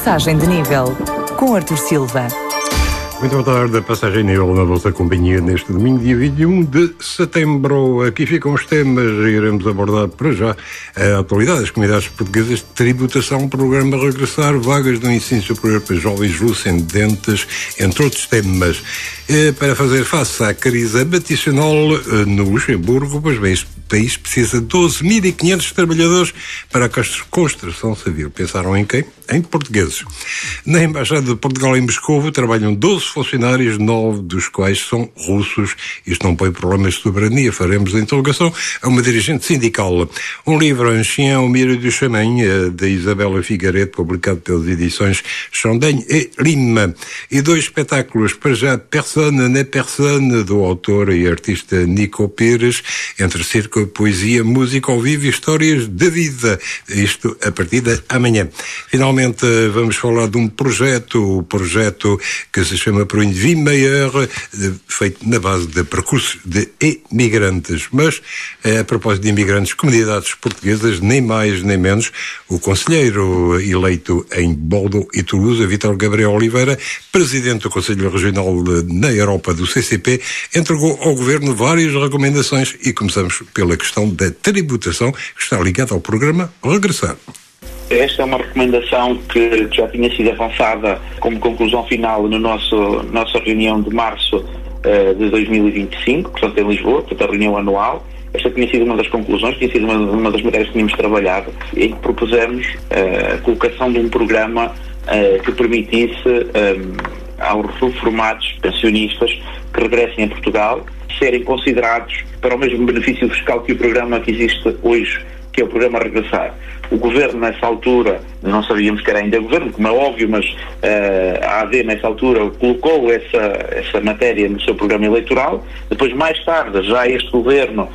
Passagem de Nível, com Artur Silva. Muito boa tarde, a Passagem de Nível na vossa companhia neste domingo, dia 21 de setembro. Aqui ficam os temas e iremos abordar para já a atualidade das comunidades portuguesas de tributação, programa Regressar, vagas do ensino superior para jovens luso-descendentes, entre outros temas. Para fazer face à crise habitacional no Luxemburgo, pois bem, este país precisa de 12.500 trabalhadores para a construção civil. Pensaram em quem? Em portugueses. Na Embaixada de Portugal em Moscovo trabalham 12 funcionários, 9 dos quais são russos. Isto não põe problemas de soberania. Faremos a interrogação a uma dirigente sindical. Um livro, Un chien au milieu du chemin, de Isabela Figueiredo, publicado pelas edições Chandaigne e Lima. E 2 espetáculos, para já, Personne n'est personne, do autor e artista Nico Pires, entre circo, poesia, música ao vivo e histórias da vida. Isto a partir de amanhã. Finalmente, vamos falar de um projeto, o projeto que se chama Pour une vie meilleure, feito na base de percursos de imigrantes. Mas, a propósito de imigrantes, comunidades portuguesas, nem mais nem menos, o conselheiro eleito em Bordeaux e Toulouse, Vítor Gabriel Oliveira, presidente do Conselho Regional na Europa do CCP, entregou ao Governo várias recomendações e começamos pela questão da tributação, que está ligada ao programa Regressar. Esta é uma recomendação que já tinha sido avançada como conclusão final na nossa reunião de março de 2025, portanto em Lisboa, portanto a reunião anual. Esta tinha sido uma das conclusões, tinha sido uma das matérias que tínhamos trabalhado, em que propusemos a colocação de um programa que permitisse aos reformados pensionistas que regressem a Portugal serem considerados para o mesmo benefício fiscal que o programa que existe hoje, que é o programa Regressar. O Governo, nessa altura, não sabíamos que era ainda Governo, como é óbvio, mas a AD, nessa altura, colocou essa matéria no seu programa eleitoral. Depois, mais tarde, já este Governo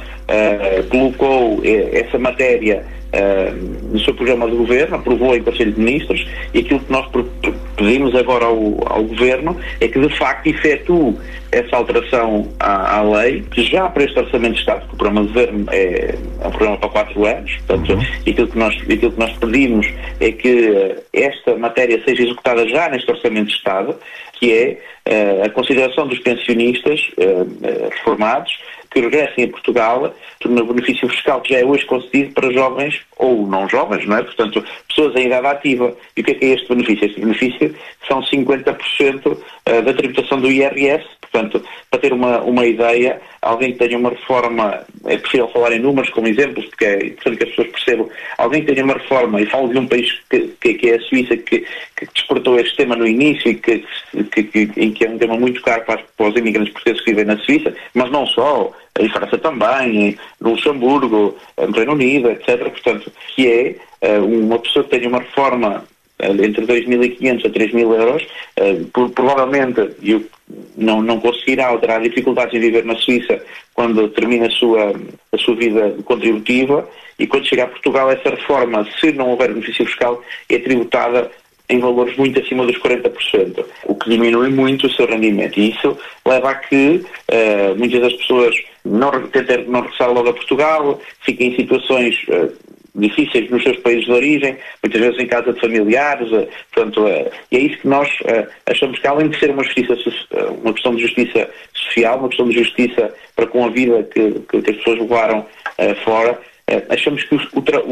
colocou essa matéria no seu programa de Governo, aprovou em Conselho de Ministros, e aquilo que nós pedimos agora ao Governo é que, de facto, efetue essa alteração à lei, que já para este Orçamento de Estado, que o programa de Governo é um programa para 4 anos, portanto, aquilo que nós pedimos é que esta matéria seja executada já neste Orçamento de Estado, que é a consideração dos pensionistas reformados que regressem a Portugal no benefício fiscal que já é hoje concedido para jovens ou não jovens, não é? Portanto, pessoas em idade ativa. E o que é este benefício? Este benefício são 50% da tributação do IRS. Portanto, para ter uma ideia, alguém que tenha uma reforma, é possível falar em números como exemplos, porque é importante que as pessoas percebam, alguém que tenha uma reforma, e falo de um país que é a Suíça, que despertou este tema no início e que é um tema muito caro para os imigrantes portugueses que vivem na Suíça, mas não só, em França também, no Luxemburgo, no Reino Unido, etc. Portanto, que é uma pessoa que tenha uma reforma entre 2.500 a 3.000 euros, provavelmente não conseguirá ou terá dificuldades em viver na Suíça quando termina a sua vida contributiva, e quando chegar a Portugal essa reforma, se não houver benefício fiscal, é tributada em valores muito acima dos 40%, o que diminui muito o seu rendimento. E isso leva a que muitas das pessoas tentem não regressar logo a Portugal, fiquem em situações difíceis nos seus países de origem, muitas vezes em casa de familiares, portanto, e é isso que nós achamos que, além de ser uma questão de justiça social, uma questão de justiça para com a vida que as pessoas levaram fora, achamos que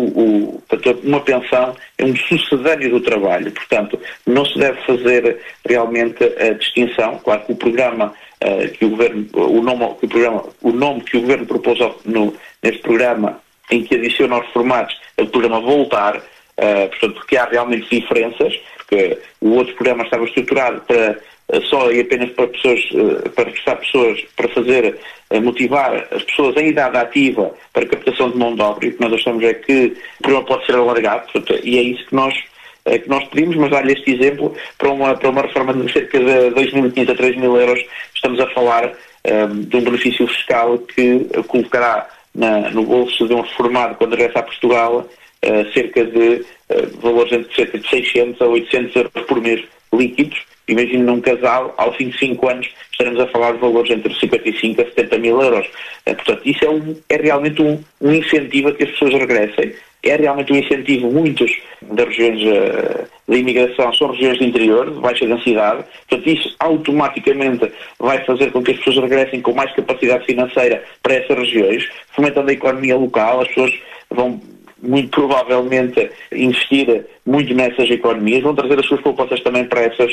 uma pensão é um sucedâneo do trabalho. Portanto, não se deve fazer realmente a distinção. Claro que o programa que o Governo, o nome que o Governo propôs neste programa, em que adiciona aos reformados, é o programa Voltar, portanto, porque há realmente diferenças, porque o outro programa estava estruturado só e apenas para pessoas, para regressar pessoas, para motivar as pessoas em idade ativa para a captação de mão de obra, e o que nós achamos é que o programa pode ser alargado, portanto, e é isso que nós pedimos, mas dar-lhe este exemplo para uma reforma de cerca de 2.500 a 3.000 euros, estamos a falar de um benefício fiscal que colocará no bolso de um reformado, quando regressa a Portugal, cerca de valores entre cerca de 600 a 800 euros por mês líquidos. Imagino num casal, ao fim de 5 anos, estaremos a falar de valores entre 55 a 70 mil euros. Portanto, isso é realmente um incentivo a que as pessoas regressem. É realmente um incentivo. Muitas das regiões de imigração são regiões de interior, de baixa densidade. Portanto, isso automaticamente vai fazer com que as pessoas regressem com mais capacidade financeira para essas regiões, fomentando a economia local. As pessoas vão muito provavelmente investir muito nessas economias, vão trazer as suas poupanças também para essas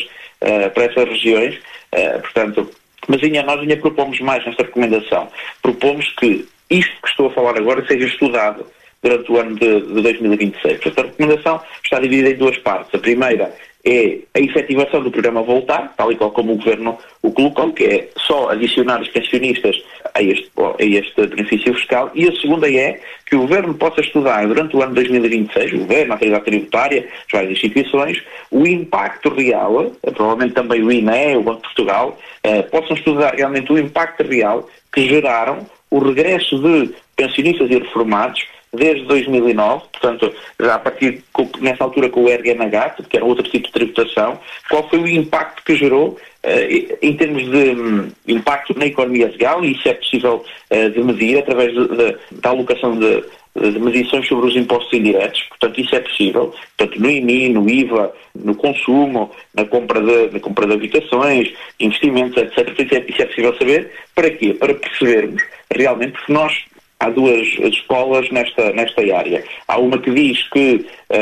regiões. Portanto, mas nós ainda propomos mais nesta recomendação. Propomos que isto que estou a falar agora seja estudado durante o ano de 2026. Portanto, a recomendação está dividida em 2 partes. A primeira é a efetivação do programa Voltar, tal e qual como o Governo o colocou, que é só adicionar os pensionistas a este benefício fiscal, e a segunda é que o Governo possa estudar durante o ano de 2026, o Governo, a autoridade tributária, as várias instituições, o impacto real, provavelmente também o INE, o Banco de Portugal, possam estudar realmente o impacto real que geraram o regresso de pensionistas e reformados desde 2009, portanto, já a partir, nessa altura com o RNH, que era outro tipo de tributação, qual foi o impacto que gerou em termos de impacto na economia real, e isso é possível de medir através da alocação de medições sobre os impostos indiretos. Portanto, isso é possível. Portanto, no IMI, no IVA, no consumo, na compra de habitações, investimentos, etc. Isso é possível saber. Para quê? Para percebermos realmente, porque nós há 2 escolas nesta área. Há uma que diz que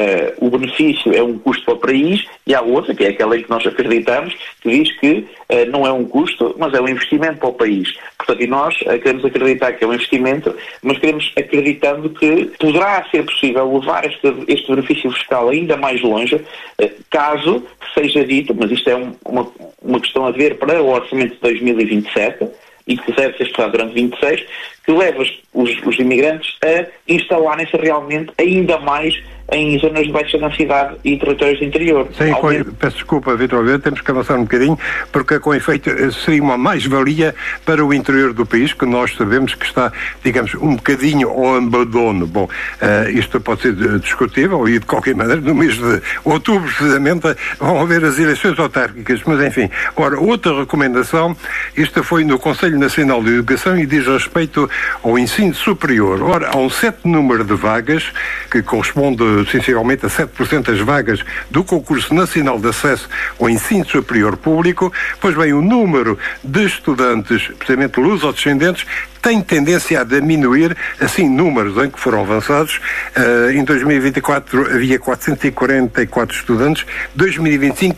o benefício é um custo para o país, e há outra, que é aquela em que nós acreditamos, que diz que não é um custo, mas é um investimento para o país. Portanto, e nós queremos acreditar que é um investimento, mas queremos acreditando que poderá ser possível levar este benefício fiscal ainda mais longe, caso seja dito, mas isto é uma questão a ver para o orçamento de 2027, e que deve ser estudado durante 26, que leva os imigrantes a instalarem-se realmente ainda mais em zonas de baixa densidade e territórios de interior. Sim, peço desculpa, Vítor, temos que avançar um bocadinho, porque com efeito seria uma mais-valia para o interior do país, que nós sabemos que está, digamos, um bocadinho ao abandono. Bom, isto pode ser discutível, e de qualquer maneira, no mês de outubro, precisamente, vão haver as eleições autárquicas, mas enfim. Ora, outra recomendação, isto foi no Conselho Nacional de Educação e diz respeito ao ensino superior. Ora, há um certo número de vagas, que corresponde sensivelmente a 7% das vagas do Concurso Nacional de Acesso ao Ensino Superior Público. Pois bem, o número de estudantes, precisamente luso-descendentes, tem tendência a diminuir, assim, números em que foram avançados. Em 2024 havia 444 estudantes, 2025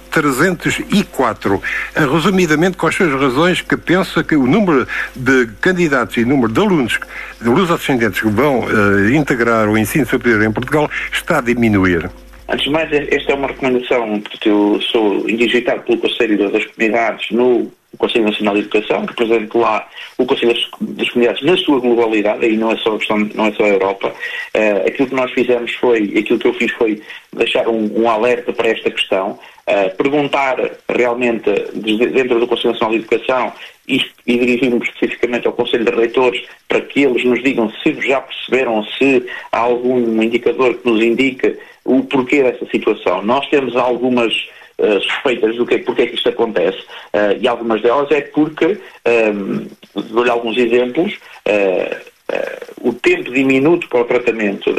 304. Resumidamente, quais são as razões que pensa que o número de candidatos e o número de alunos, de luso-descendentes que vão integrar o ensino superior em Portugal está a diminuir? Antes de mais, esta é uma recomendação, porque eu sou indigitado pelo Conselho das Comunidades no Conselho Nacional de Educação, represento lá o Conselho das Comunidades na sua globalidade, aí não é só a questão, não é só a Europa. Aquilo que nós fizemos aquilo que eu fiz foi deixar um alerta para esta questão, perguntar realmente dentro do Conselho Nacional de Educação e dirigirmos especificamente ao Conselho de Reitores para que eles nos digam se já perceberam, se há algum indicador que nos indique o porquê dessa situação. Nós temos algumas suspeitas do porque é que isto acontece, e algumas delas é porque, dou-lhe alguns exemplos, o tempo diminuto para o tratamento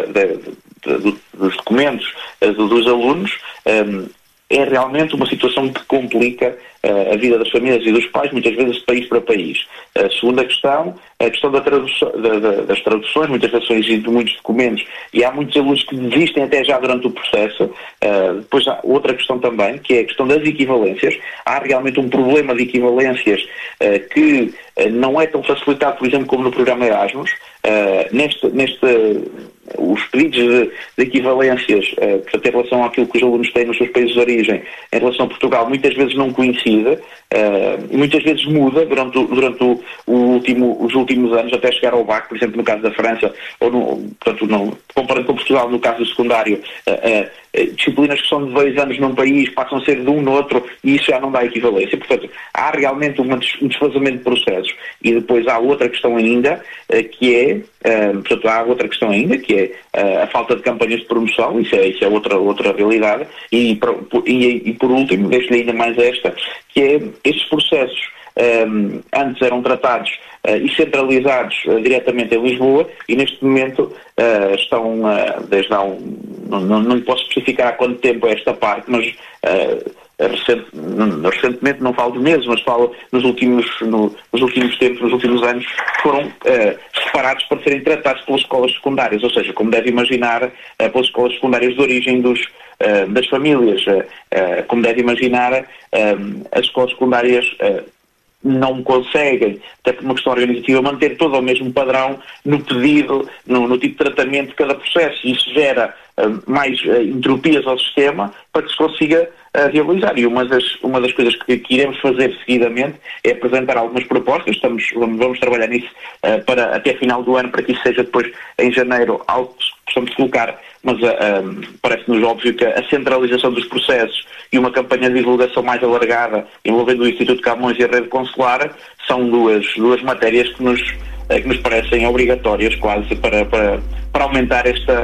dos documentos dos alunos é realmente uma situação que complica a vida das famílias e dos pais, muitas vezes de país para país. A segunda questão, a questão das traduções, muitas vezes são exigidos muitos documentos e há muitos alunos que desistem até já durante o processo. Depois há outra questão também, que é a questão das equivalências. Há realmente um problema de equivalências que não é tão facilitado, por exemplo, como no programa Erasmus. Os pedidos de equivalências, portanto, em relação àquilo que os alunos têm nos seus países de origem, em relação a Portugal, muitas vezes não coincide, e muitas vezes muda durante os últimos anos, até chegar ao BAC, por exemplo, no caso da França, comparando com Portugal, Portugal, no caso do secundário, disciplinas que são de 2 anos num país passam a ser de um no outro, e isso já não dá equivalência. Portanto, há realmente um desfazamento de processos. E depois há outra questão ainda, que é a falta de campanhas de promoção. Isso é outra realidade. E por último, deixo-lhe ainda mais esta, que é estes processos antes eram tratados e centralizados diretamente em Lisboa, e neste momento estão desde há não lhe posso especificar há quanto tempo é esta parte, mas recentemente, não falo de meses, mas falo nos últimos tempos, nos últimos anos, foram separados para serem tratados pelas escolas secundárias, ou seja, como deve imaginar, pelas escolas secundárias de origem das famílias. Como deve imaginar, as escolas secundárias não conseguem, até por uma questão organizativa, manter todo o mesmo padrão no pedido, no tipo de tratamento de cada processo, e isso gera mais entropias ao sistema para que se consiga realizar. E uma das coisas que iremos fazer seguidamente é apresentar algumas propostas. Vamos trabalhar nisso para até final do ano, para que isso seja depois em janeiro algo que possamos colocar, mas parece-nos óbvio que a centralização dos processos e uma campanha de divulgação mais alargada envolvendo o Instituto Camões e a rede consular são duas matérias que nos parecem obrigatórias quase para aumentar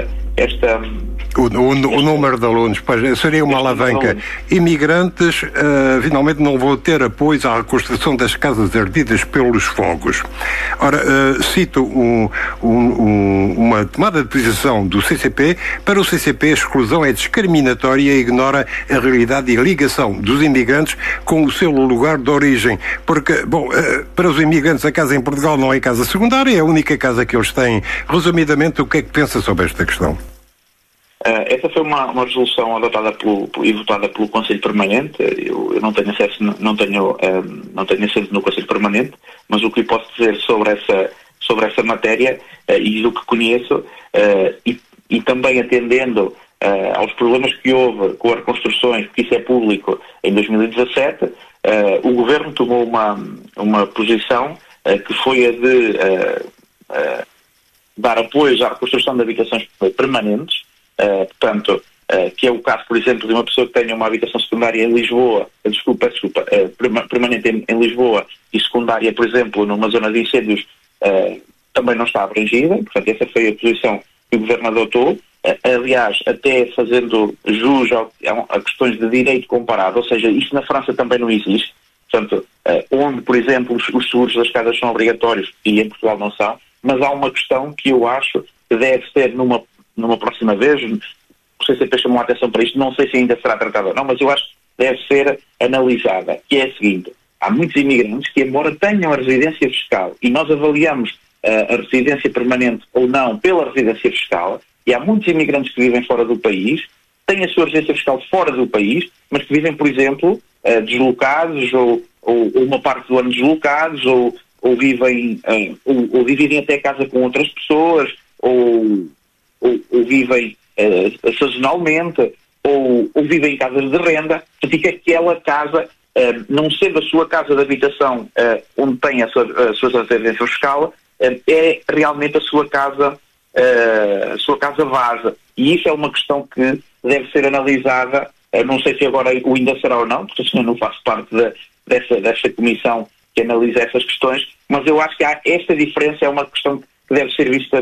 o número de alunos. Pois, seria uma alavanca. Imigrantes finalmente não vão ter apoios à reconstrução das casas ardidas pelos fogos. Ora, cito uma tomada de posição do CCP. Para o CCP, a exclusão é discriminatória e ignora a realidade e a ligação dos imigrantes com o seu lugar de origem. Porque, para os imigrantes a casa em Portugal não é casa secundária, é a única casa que eles têm. Resumidamente, o que é que pensa sobre esta questão? Essa foi uma resolução adotada e votada pelo Conselho Permanente. Eu não tenho acesso, não tenho assento no Conselho Permanente, mas o que lhe posso dizer sobre essa matéria e do que conheço, e também atendendo aos problemas que houve com as reconstruções, porque isso é público, em 2017, o Governo tomou uma posição que foi a de dar apoio à reconstrução de habitações permanentes. Portanto, que é o caso, por exemplo, de uma pessoa que tenha uma habitação secundária em Lisboa, permanente em Lisboa e secundária, por exemplo, numa zona de incêndios, também não está abrangida. Portanto, essa foi a posição que o Governo adotou, aliás, até fazendo jus a questões de direito comparado, ou seja, isso na França também não existe. Portanto, onde, por exemplo, os seguros das casas são obrigatórios e em Portugal não são, mas há uma questão que eu acho que deve ser numa próxima vez, o CCP chamou a atenção para isto, não sei se ainda será tratada ou não, mas eu acho que deve ser analisada, que é a seguinte: há muitos imigrantes que, embora tenham a residência fiscal, e nós avaliamos a residência permanente ou não pela residência fiscal, e há muitos imigrantes que vivem fora do país, têm a sua residência fiscal fora do país, mas que vivem, por exemplo, deslocados ou uma parte do ano deslocados, ou vivem ou dividem até casa com outras pessoas, ou vivem sazonalmente, ou vivem em casas de renda. Portanto, que aquela casa, não sendo a sua casa de habitação onde tem a sua residência fiscal, é realmente a sua casa base. E isso é uma questão que deve ser analisada. Não sei se agora o ainda será ou não, porque eu não faço parte dessa comissão que analisa essas questões, mas eu acho que esta diferença é uma questão que deve ser vista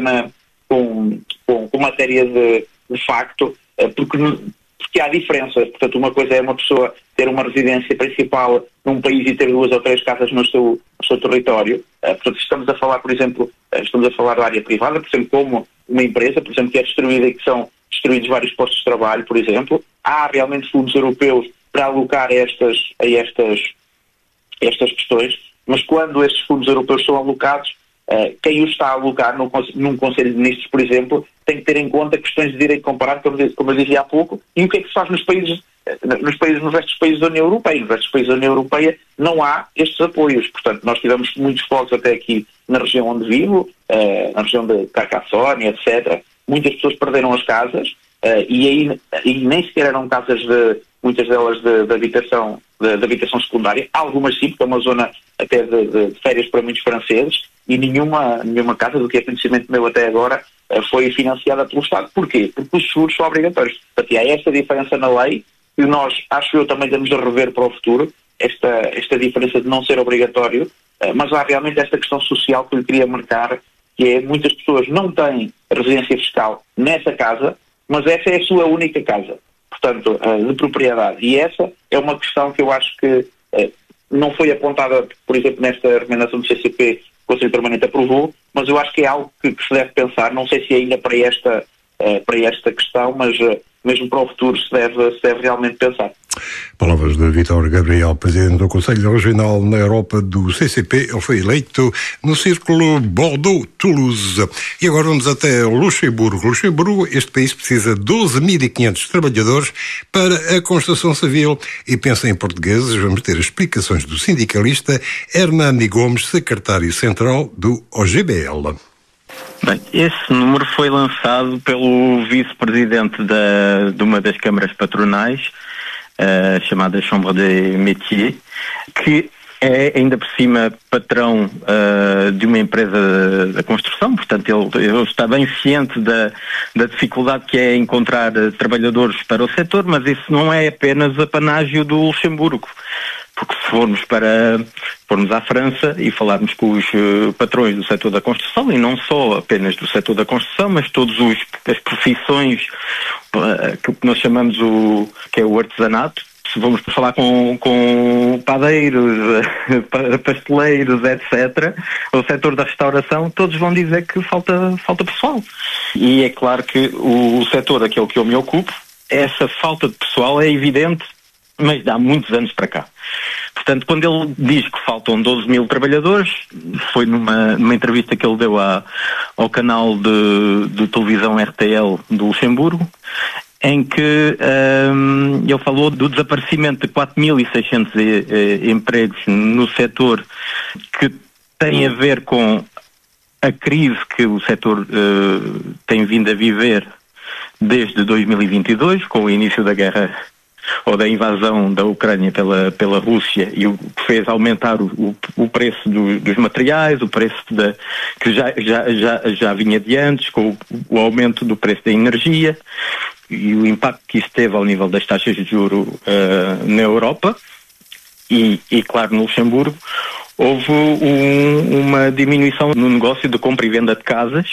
com matéria de facto, porque há diferenças. Portanto, uma coisa é uma pessoa ter uma residência principal num país e ter 2 ou 3 casas no seu território. Portanto, estamos a falar, por exemplo, da área privada, por exemplo, como uma empresa, por exemplo, que é destruída e que são destruídos vários postos de trabalho, por exemplo. Há realmente fundos europeus para alocar a estas questões, mas quando estes fundos europeus são alocados, quem os está a alocar num Conselho de Ministros, por exemplo, tem que ter em conta questões de direito comparado, como eu dizia há pouco, e o que é que se faz nos restos dos países da União Europeia. Nos restos dos países da União Europeia não há estes apoios. Portanto, nós tivemos muitos fogos até aqui na região onde vivo, na região de Carcassonne, etc. Muitas pessoas perderam as casas, e nem sequer eram casas muitas delas de habitação de habitação secundária. Algumas sim, porque é uma zona até de férias para muitos franceses, e nenhuma casa, do que é conhecimento meu até agora, foi financiada pelo Estado. Porquê? Porque os seguros são obrigatórios. Portanto, há esta diferença na lei, e nós, acho eu, também temos de rever para o futuro esta diferença de não ser obrigatório, mas há realmente esta questão social que eu queria marcar, que é muitas pessoas não têm residência fiscal nessa casa, mas essa é a sua única casa, portanto, de propriedade. E essa é uma questão que eu acho que não foi apontada, por exemplo, nesta recomendação do CCP que o Conselho Permanente aprovou, mas eu acho que é algo que se deve pensar, não sei se ainda para esta questão, mas mesmo para o futuro se deve realmente pensar. Palavras de Vítor Gabriel, presidente do Conselho Regional na Europa do CCP. Ele foi eleito no círculo Bordeaux-Toulouse. E agora vamos até Luxemburgo. Luxemburgo, este país precisa de 12.500 trabalhadores para a construção civil. E pensa em portugueses, vamos ter explicações do sindicalista Hernani Gomes, secretário central do OGBL. Bem, esse número foi lançado pelo vice-presidente de uma das câmaras patronais, chamada Chambre des Métiers, que é ainda por cima patrão de uma empresa da construção. Portanto, ele está bem ciente da dificuldade que é encontrar trabalhadores para o setor, mas isso não é apenas apanágio do Luxemburgo. Porque se formos à França e falarmos com os patrões do setor da construção, e não só apenas do setor da construção, mas todas as profissões que nós chamamos que é o artesanato, se vamos falar com padeiros, pasteleiros, etc., o setor da restauração, todos vão dizer que falta pessoal. E é claro que o setor aquele que eu me ocupo, essa falta de pessoal é evidente, mas há muitos anos para cá. Portanto, quando ele diz que faltam 12.000 trabalhadores, foi numa entrevista que ele deu ao canal de televisão RTL do Luxemburgo, em que ele falou do desaparecimento de 4.600 empregos no setor, que tem a ver com a crise que o setor tem vindo a viver desde 2022, com o início da guerra ou da invasão da Ucrânia pela Rússia, e o que fez aumentar o preço dos materiais, o preço que já vinha de antes, com o aumento do preço da energia e o impacto que isso teve ao nível das taxas de juros na Europa e, claro, no Luxemburgo, houve uma diminuição no negócio de compra e venda de casas.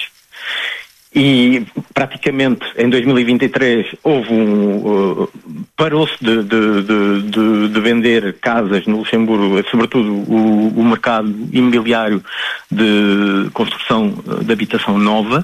E praticamente em 2023 houve parou-se de vender casas no Luxemburgo, sobretudo o mercado imobiliário de construção de habitação nova,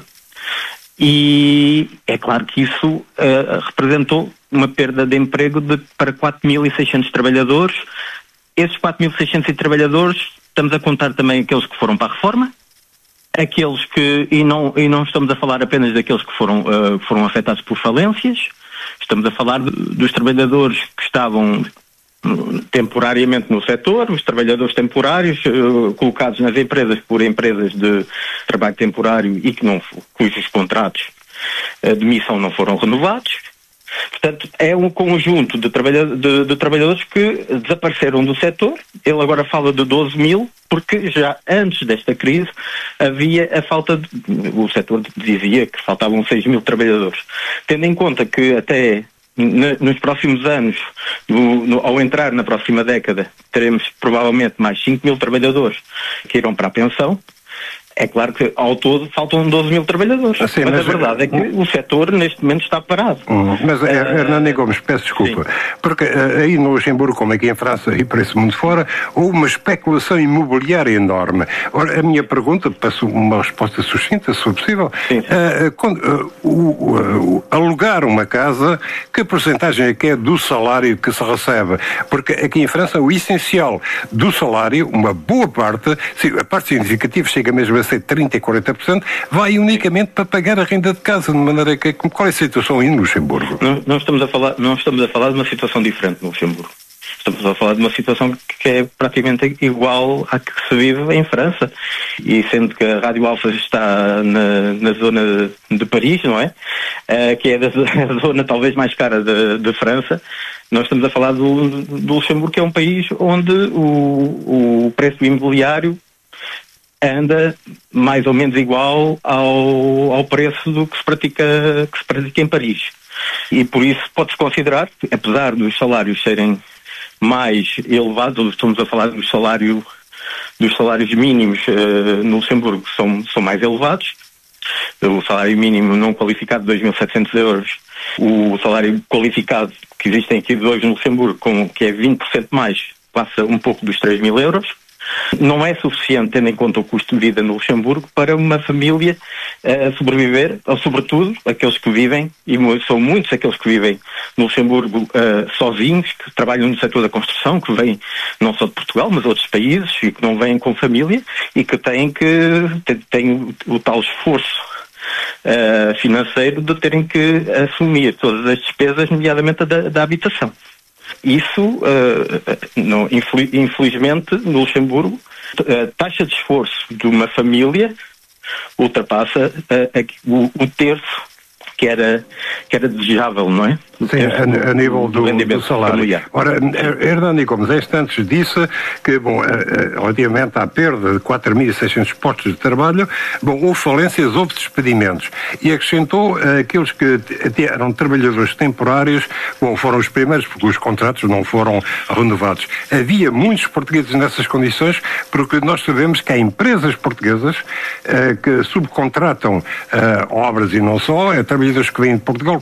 e é claro que isso representou uma perda de emprego para 4.600 trabalhadores. Esses 4.600 trabalhadores, estamos a contar também aqueles que foram para a reforma, aqueles que, e não estamos a falar apenas daqueles que foram afetados por falências, estamos a falar dos trabalhadores que estavam temporariamente no setor, os trabalhadores temporários colocados nas empresas por empresas de trabalho temporário e cujos contratos de missão não foram renovados. Portanto, é um conjunto de trabalhadores que desapareceram do setor. Ele agora fala de 12.000, porque já antes desta crise havia a falta o setor dizia que faltavam 6.000 trabalhadores. Tendo em conta que até nos próximos anos, ao entrar na próxima década, teremos provavelmente mais 5.000 trabalhadores que irão para a pensão. É claro que, ao todo, faltam 12.000 trabalhadores. Assim, mas a verdade é que o setor, neste momento, está parado. Mas, Hernani Gomes, peço desculpa, porque aí no Luxemburgo, como aqui em França e para esse mundo fora, houve uma especulação imobiliária enorme. Ora, a minha pergunta, peço uma resposta sucinta, se for possível. Sim. Alugar uma casa, que porcentagem é que é do salário que se recebe? Porque aqui em França, o essencial do salário, uma boa parte, a parte significativa chega mesmo a ser 30% e 40%, vai unicamente para pagar a renda de casa, de maneira que... Qual é a situação aí no Luxemburgo? Não estamos a falar de uma situação diferente no Luxemburgo. Estamos a falar de uma situação que é praticamente igual à que se vive em França. E sendo que a Rádio Alfa está na zona de Paris, não é? Que é a zona talvez mais cara de França, Nós estamos a falar do Luxemburgo, que é um país onde o preço do imobiliário anda mais ou menos igual ao preço do que se pratica em Paris. E por isso pode-se considerar que, apesar dos salários serem mais elevados, estamos a falar dos salários mínimos no Luxemburgo são mais elevados. O salário mínimo não qualificado de 2.700 euros, o salário qualificado que existem aqui hoje no Luxemburgo, que é 20% mais, passa um pouco dos 3.000 euros. Não é suficiente, tendo em conta o custo de vida no Luxemburgo, para uma família sobreviver, ou sobretudo aqueles que vivem, e são muitos aqueles que vivem no Luxemburgo sozinhos, que trabalham no setor da construção, que vêm não só de Portugal, mas de outros países, e que não vêm com família, e que têm o tal esforço financeiro de terem que assumir todas as despesas, nomeadamente da habitação. Isso, infelizmente, no Luxemburgo, a taxa de esforço de uma família ultrapassa o terço que era desejável, não é? Sim, a nível do salário. Familiar. Ora, Hernani Gomes, antes disse que, relativamente à perda de 4.600 postos de trabalho, houve falências, houve despedimentos. E acrescentou aqueles que eram trabalhadores temporários, foram os primeiros, porque os contratos não foram renovados. Havia muitos portugueses nessas condições, porque nós sabemos que há empresas portuguesas que subcontratam obras e não só, trabalhadores que vêm de Portugal,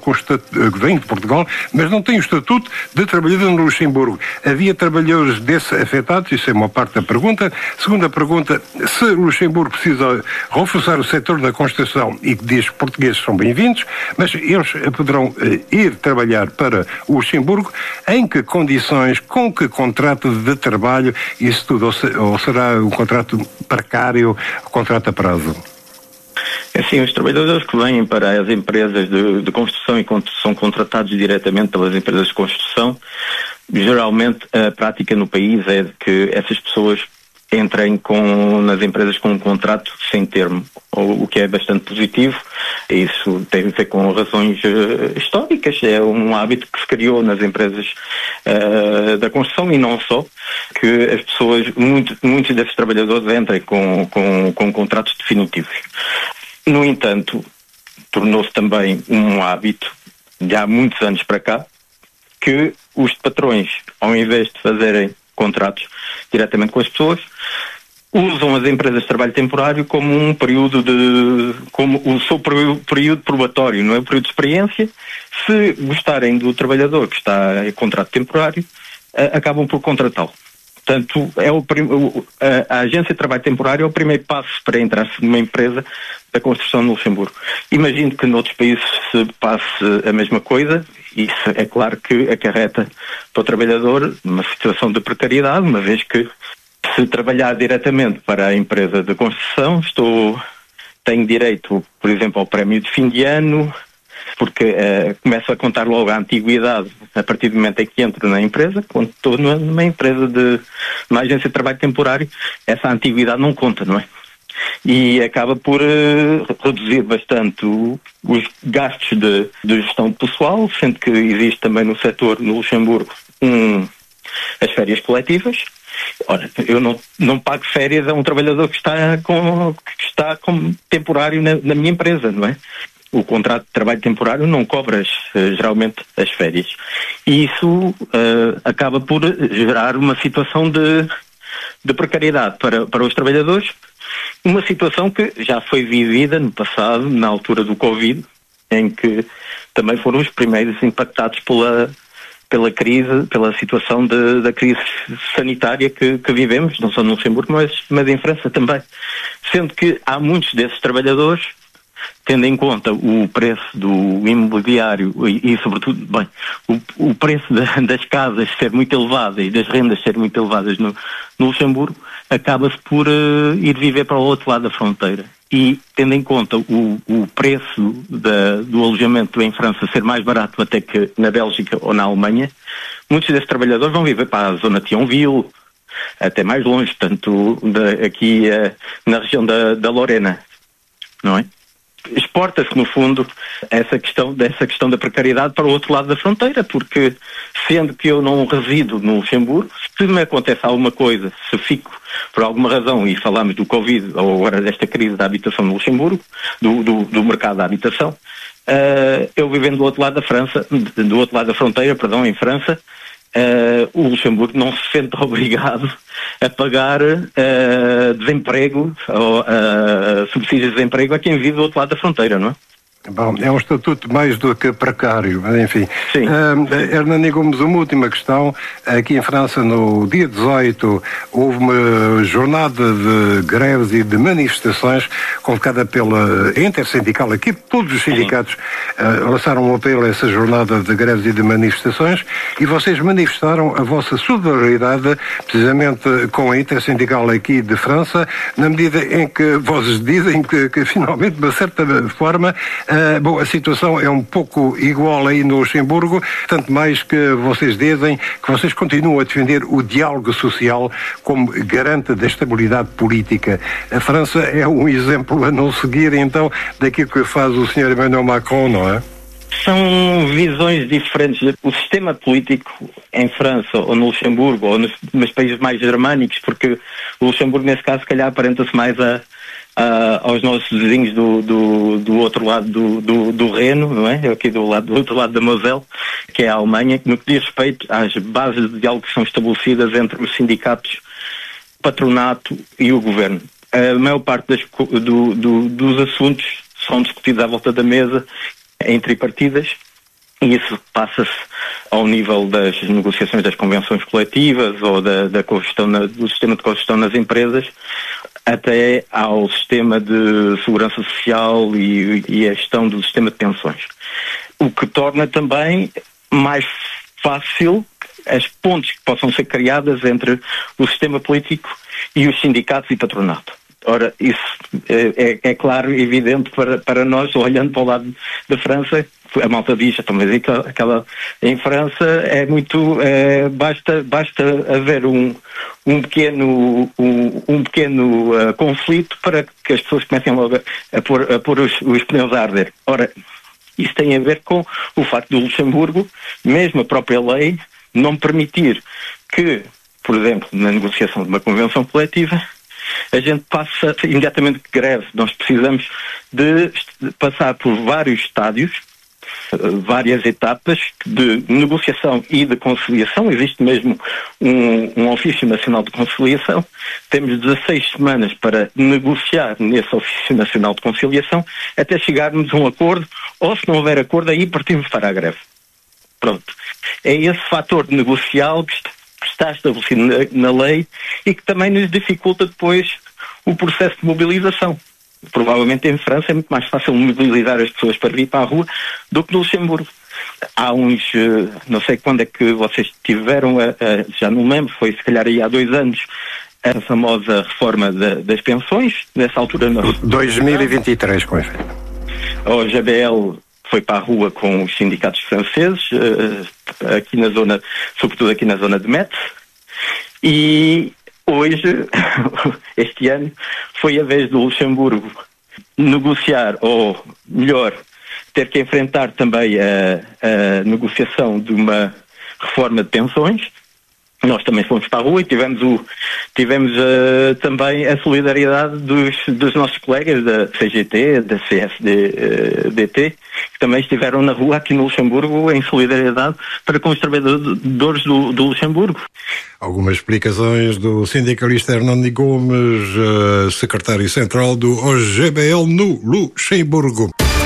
mas não têm o estatuto de trabalhador no Luxemburgo. Havia trabalhadores desses afetados, isso é uma parte da pergunta. Segunda pergunta, se o Luxemburgo precisa reforçar o setor da construção e que diz que portugueses são bem-vindos, mas eles poderão ir trabalhar para o Luxemburgo, em que condições, com que contrato de trabalho, isso tudo, ou será um contrato precário, contrato a prazo? Assim, os trabalhadores que vêm para as empresas de construção e são contratados diretamente pelas empresas de construção, geralmente a prática no país é de que essas pessoas entrem nas empresas com um contrato sem termo, o que é bastante positivo. Isso tem a ver com razões históricas, é um hábito que se criou nas empresas da construção e não só, que as pessoas, muitos desses trabalhadores entrem com contratos definitivos. No entanto, tornou-se também um hábito, de há muitos anos para cá, que os patrões, ao invés de fazerem contratos diretamente com as pessoas, usam as empresas de trabalho temporário como um período como o seu período probatório, não é? O período de experiência. Se gostarem do trabalhador que está em contrato temporário, acabam por contratá-lo. Portanto, a agência de trabalho temporário é o primeiro passo para entrar-se numa empresa da construção no Luxemburgo. Imagino que noutros países se passe a mesma coisa. Isso é claro que acarreta para o trabalhador uma situação de precariedade, uma vez que, se trabalhar diretamente para a empresa de construção, tenho direito, por exemplo, ao prémio de fim de ano, porque começo a contar logo a antiguidade a partir do momento em que entro na empresa. Quando estou numa empresa numa agência de trabalho temporário, essa antiguidade não conta, não é? E acaba por reduzir bastante os gastos de gestão de pessoal, sendo que existe também no setor, no Luxemburgo, as férias coletivas. Ora, eu não pago férias a um trabalhador que está como temporário na minha empresa, não é? O contrato de trabalho temporário não cobra geralmente as férias. E isso acaba por gerar uma situação de precariedade para os trabalhadores, uma situação que já foi vivida no passado, na altura do Covid, em que também foram os primeiros impactados pela crise, pela situação da crise sanitária que vivemos, não só no Luxemburgo, mas em França também. Sendo que há muitos desses trabalhadores, tendo em conta o preço do imobiliário e sobretudo, o preço das casas ser muito elevado e das rendas serem muito elevadas no Luxemburgo, acaba-se por ir viver para o outro lado da fronteira. E, tendo em conta o preço do alojamento em França ser mais barato até que na Bélgica ou na Alemanha, muitos desses trabalhadores vão viver para a zona de Thionville, até mais longe, portanto, aqui na região da Lorena, não é? exporta-se, no fundo, essa questão da precariedade para o outro lado da fronteira, porque sendo que eu não resido no Luxemburgo, se me acontece alguma coisa, se fico por alguma razão, e falamos do Covid ou agora desta crise da habitação no Luxemburgo, do mercado da habitação, eu vivendo do outro lado da fronteira, em França, o Luxemburgo não se sente obrigado a pagar desemprego ou subsídios de desemprego a quem vive do outro lado da fronteira, não é? Bom, é um estatuto mais do que precário, enfim. Sim. Hernani Gomes, uma última questão. Aqui em França, no dia 18, houve uma jornada de greves e de manifestações convocada pela Intersindical. Aqui todos os sindicatos lançaram um apelo a essa jornada de greves e de manifestações, e vocês manifestaram a vossa solidariedade precisamente com a Intersindical aqui de França, na medida em que vocês dizem que finalmente, de uma certa forma, a situação é um pouco igual aí no Luxemburgo, tanto mais que vocês dizem que vocês continuam a defender o diálogo social como garante da estabilidade política. A França é um exemplo a não seguir, então, daquilo que faz o Sr. Emmanuel Macron, não é? São visões diferentes. O sistema político em França ou no Luxemburgo ou nos países mais germânicos, porque o Luxemburgo, nesse caso, se calhar aparenta-se mais aos nossos vizinhos do outro lado do Reno, não é? Aqui do outro lado da Moselle, que é a Alemanha, no que diz respeito às bases de diálogo que são estabelecidas entre os sindicatos, o patronato e o governo. A maior parte dos assuntos são discutidos à volta da mesa em tripartidas, e isso passa-se ao nível das negociações das convenções coletivas ou da cogestão do sistema de cogestão nas empresas, até ao sistema de segurança social e a gestão do sistema de pensões. O que torna também mais fácil as pontes que possam ser criadas entre o sistema político e os sindicatos e patronato. Ora, isso é claro e evidente para nós, olhando para o lado da França. A malta diz, também diz que em França é muito, basta haver um pequeno conflito para que as pessoas comecem logo a pôr os pneus a arder. Ora, isso tem a ver com o facto do Luxemburgo, mesmo a própria lei, não permitir que, por exemplo, na negociação de uma convenção coletiva, a gente passa imediatamente de greve. Nós precisamos de passar por vários estádios, várias etapas de negociação e de conciliação. Existe mesmo um Ofício Nacional de Conciliação. Temos 16 semanas para negociar nesse Ofício Nacional de Conciliação até chegarmos a um acordo, ou se não houver acordo, aí partimos para a greve. Pronto. É esse fator negocial que está estabelecido na lei e que também nos dificulta depois o processo de mobilização. Provavelmente em França é muito mais fácil mobilizar as pessoas para vir para a rua do que no Luxemburgo. Há uns, não sei quando é que vocês tiveram, já não lembro, foi se calhar aí há 2 anos, a famosa reforma das pensões, nessa altura... 2023, com efeito. O GBL foi para a rua com os sindicatos franceses, aqui na zona, sobretudo aqui na zona de Metz, e hoje, este ano, foi a vez do Luxemburgo negociar, ou melhor, ter que enfrentar também a negociação de uma reforma de pensões. Nós também fomos para a rua e tivemos também a solidariedade dos nossos colegas da CGT, da CSDT, que também estiveram na rua aqui no Luxemburgo em solidariedade para com os trabalhadores do Luxemburgo. Algumas explicações do sindicalista Hernani Gomes, secretário central do OGBL no Luxemburgo.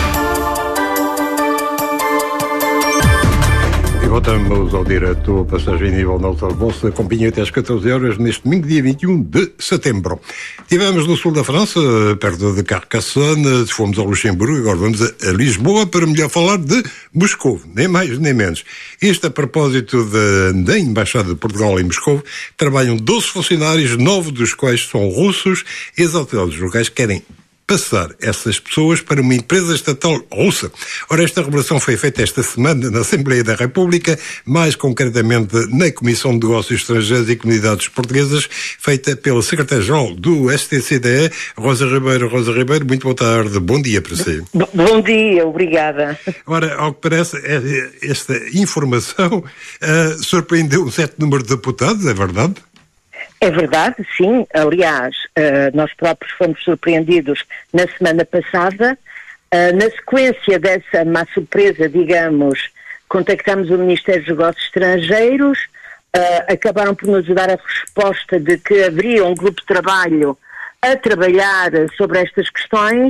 E voltamos ao direto, passagem nível norte ao vossa companhia até às 14 horas, neste domingo, dia 21 de setembro. Estivemos no sul da França, perto de Carcassonne, fomos ao Luxemburgo, agora vamos a Lisboa para melhor falar de Moscou, nem mais nem menos. Isto a propósito da Embaixada de Portugal em Moscou, trabalham 12 funcionários, 9 dos quais são russos, e as autoridades locais querem passar essas pessoas para uma empresa estatal russa. Ora, esta revelação foi feita esta semana na Assembleia da República, mais concretamente na Comissão de Negócios Estrangeiros e Comunidades Portuguesas, feita pela Secretária-Geral do STCDE, Rosa Ribeiro. Rosa Ribeiro, muito boa tarde. Bom dia para si. Bom dia, obrigada. Ora, ao que parece, esta informação surpreendeu um certo número de deputados, é verdade? É verdade, sim. Aliás, nós próprios fomos surpreendidos na semana passada. Na sequência dessa má surpresa, digamos, contactámos o Ministério dos Negócios Estrangeiros, acabaram por nos dar a resposta de que haveria um grupo de trabalho a trabalhar sobre estas questões.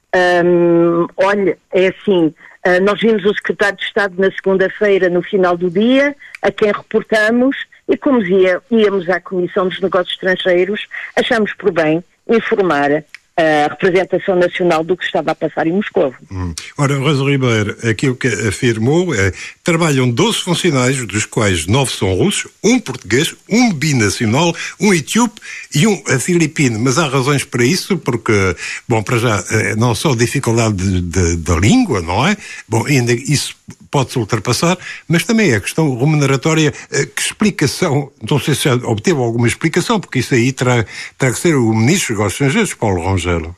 Olha, é assim, nós vimos o Secretário de Estado na segunda-feira, no final do dia, a quem reportamos, e como íamos à Comissão dos Negócios Estrangeiros, achamos por bem informar a representação nacional do que estava a passar em Moscovo. Ora, Rosa Ribeiro, aquilo que afirmou é: trabalham 12 funcionários, dos quais 9 são russos, um português, um binacional, um etíope e um filipino. Mas há razões para isso, porque, bom, para já, não só dificuldade da língua, não é? Bom, ainda isso pode-se ultrapassar, mas também a questão remuneratória. Que explicação, não sei se já obteve alguma explicação, porque isso aí terá que ser o Ministro dos Negócios Estrangeiros, Paulo Rangel.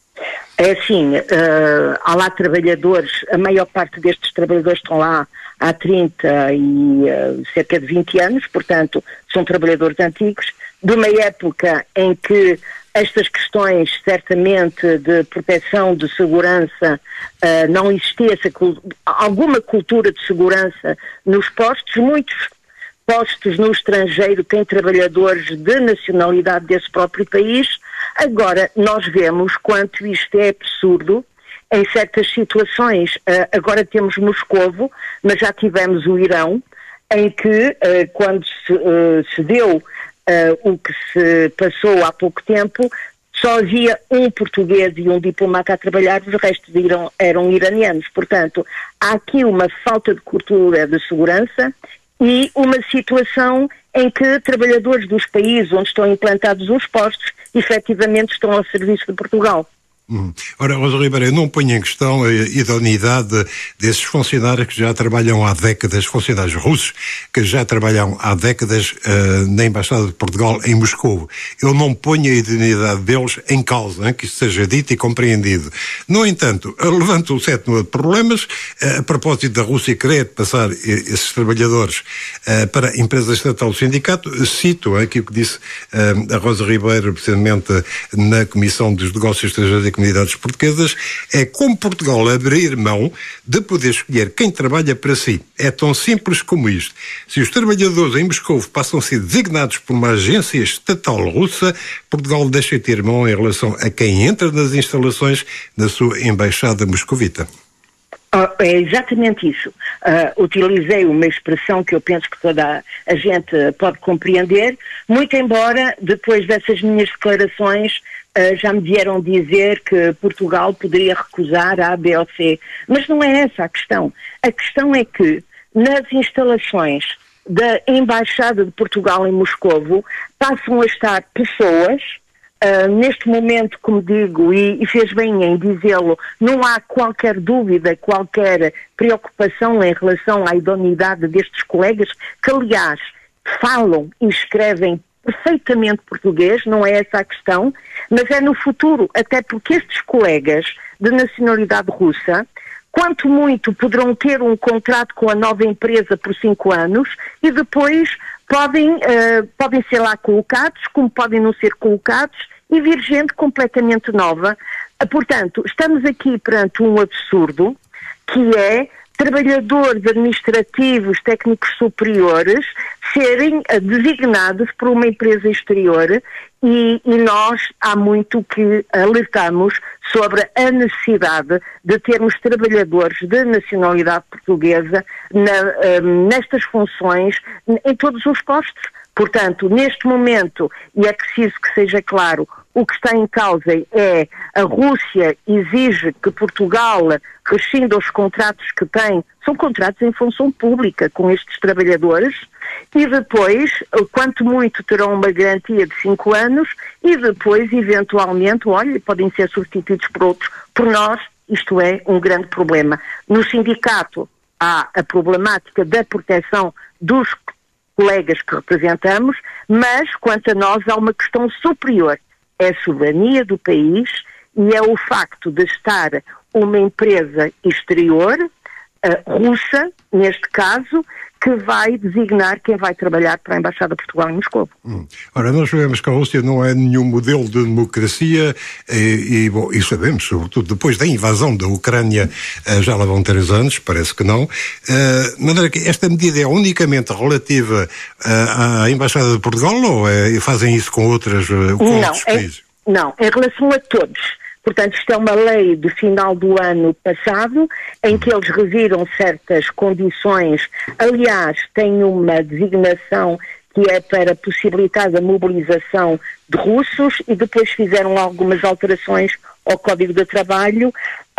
É assim, há lá trabalhadores, a maior parte destes trabalhadores estão lá há 30 e cerca de 20 anos, portanto, são trabalhadores antigos, de uma época em que estas questões, certamente, de proteção, de segurança, não existia alguma cultura de segurança nos postos. Muitos postos no estrangeiro têm trabalhadores de nacionalidade desse próprio país. Agora, nós vemos quanto isto é absurdo em certas situações. Agora temos Moscovo, mas já tivemos o Irão, em que, quando se deu o que se passou há pouco tempo, só havia um português e um diplomata a trabalhar, os restos eram iranianos. Portanto, há aqui uma falta de cultura de segurança e uma situação em que trabalhadores dos países onde estão implantados os postos efetivamente estão ao serviço de Portugal. Ora, Rosa Ribeiro, eu não ponho em questão a idoneidade desses funcionários que já trabalham há décadas, funcionários russos, que já trabalham há décadas na Embaixada de Portugal em Moscou. Eu não ponho a idoneidade deles em causa, que isso seja dito e compreendido. No entanto, levanto um certo número de problemas a propósito da Rússia querer passar esses trabalhadores para a empresa estatal do sindicato. Cito aqui o que disse a Rosa Ribeiro, precisamente na Comissão dos Negócios Estrangeiros e Comunidades Portuguesas: é como Portugal abrir mão de poder escolher quem trabalha para si. É tão simples como isto. Se os trabalhadores em Moscou passam a ser designados por uma agência estatal russa, Portugal deixa de ter mão em relação a quem entra nas instalações da sua embaixada moscovita. É exatamente isso. Utilizei uma expressão que eu penso que toda a gente pode compreender, muito embora depois dessas minhas declarações já me vieram dizer que Portugal poderia recusar a B ou C. Mas não é essa a questão. A questão é que nas instalações da Embaixada de Portugal em Moscovo passam a estar pessoas. Neste momento, como digo, e fez bem em dizê-lo, não há qualquer dúvida, qualquer preocupação em relação à idoneidade destes colegas, que aliás falam e escrevem perfeitamente português, não é essa a questão, mas é no futuro, até porque estes colegas de nacionalidade russa, quanto muito poderão ter um contrato com a nova empresa por 5 anos e depois podem ser lá colocados, como podem não ser colocados, e vir gente completamente nova. Portanto, estamos aqui perante um absurdo, que é trabalhadores administrativos, técnicos superiores, serem designados por uma empresa exterior e nós há muito que alertamos sobre a necessidade de termos trabalhadores de nacionalidade portuguesa nestas funções em todos os postos. Portanto, neste momento, e é preciso que seja claro, o que está em causa é a Rússia exige que Portugal rescinda os contratos que tem, são contratos em função pública com estes trabalhadores, e depois, quanto muito, terão uma garantia de 5 anos e depois, eventualmente, podem ser substituídos por outros. Por nós, isto é um grande problema. No sindicato há a problemática da proteção dos colegas que representamos, mas, quanto a nós, há uma questão superior. É a soberania do país e é o facto de estar uma empresa exterior, russa, neste caso, que vai designar quem vai trabalhar para a Embaixada de Portugal em Moscou. Ora, nós sabemos que a Rússia não é nenhum modelo de democracia e sabemos, sobretudo depois da invasão da Ucrânia, já lá vão 3 anos, parece que não. De maneira que esta medida é unicamente relativa à Embaixada de Portugal ou fazem isso com outros países? Não, em relação a todos. Portanto, isto é uma lei do final do ano passado, em que eles reviram certas condições. Aliás, tem uma designação que é para possibilitar a mobilização de russos e depois fizeram algumas alterações ao Código de Trabalho.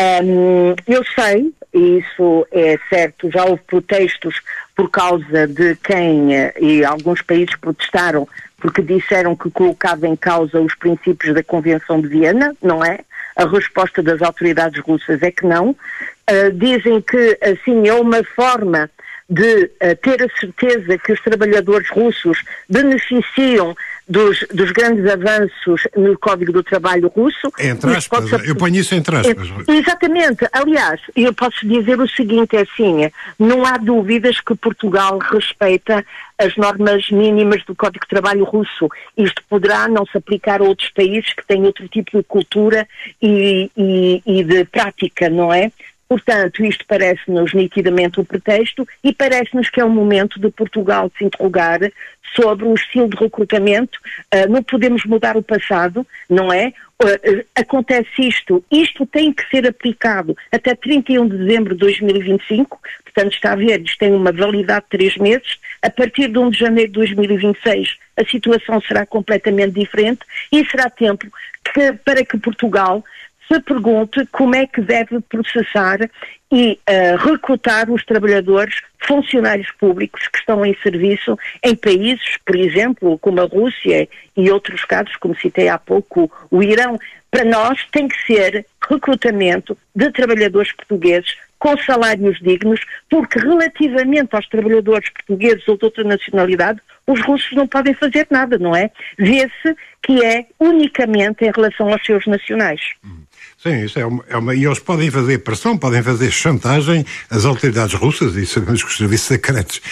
Eu sei, e isso é certo, já houve protestos por causa de e alguns países protestaram porque disseram que colocava em causa os princípios da Convenção de Viena, não é? A resposta das autoridades russas é que não. Dizem que, assim, é uma forma de ter a certeza que os trabalhadores russos beneficiam dos grandes avanços no Código do Trabalho russo. Entre aspas, eu ponho isso entre aspas. Exatamente. Aliás, eu posso dizer o seguinte, não há dúvidas que Portugal respeita as normas mínimas do Código de Trabalho russo. Isto poderá não se aplicar a outros países que têm outro tipo de cultura e de prática, não é? Portanto, isto parece-nos nitidamente um pretexto e parece-nos que é o momento de Portugal se interrogar sobre o estilo de recrutamento. Não podemos mudar o passado, não é? Acontece isto tem que ser aplicado até 31 de dezembro de 2025, portanto está a ver, isto tem uma validade de 3 meses, a partir de 1 de janeiro de 2026 a situação será completamente diferente e será tempo para que Portugal se pergunte como é que deve processar e recrutar os trabalhadores, funcionários públicos que estão em serviço em países, por exemplo, como a Rússia e outros casos, como citei há pouco, o Irão. Para nós tem que ser recrutamento de trabalhadores portugueses com salários dignos, porque relativamente aos trabalhadores portugueses ou de outra nacionalidade, os russos não podem fazer nada, não é? Vê-se que é unicamente em relação aos seus nacionais. Sim, isso e eles podem fazer pressão, podem fazer chantagem às autoridades russas, e sabemos que os serviços secretos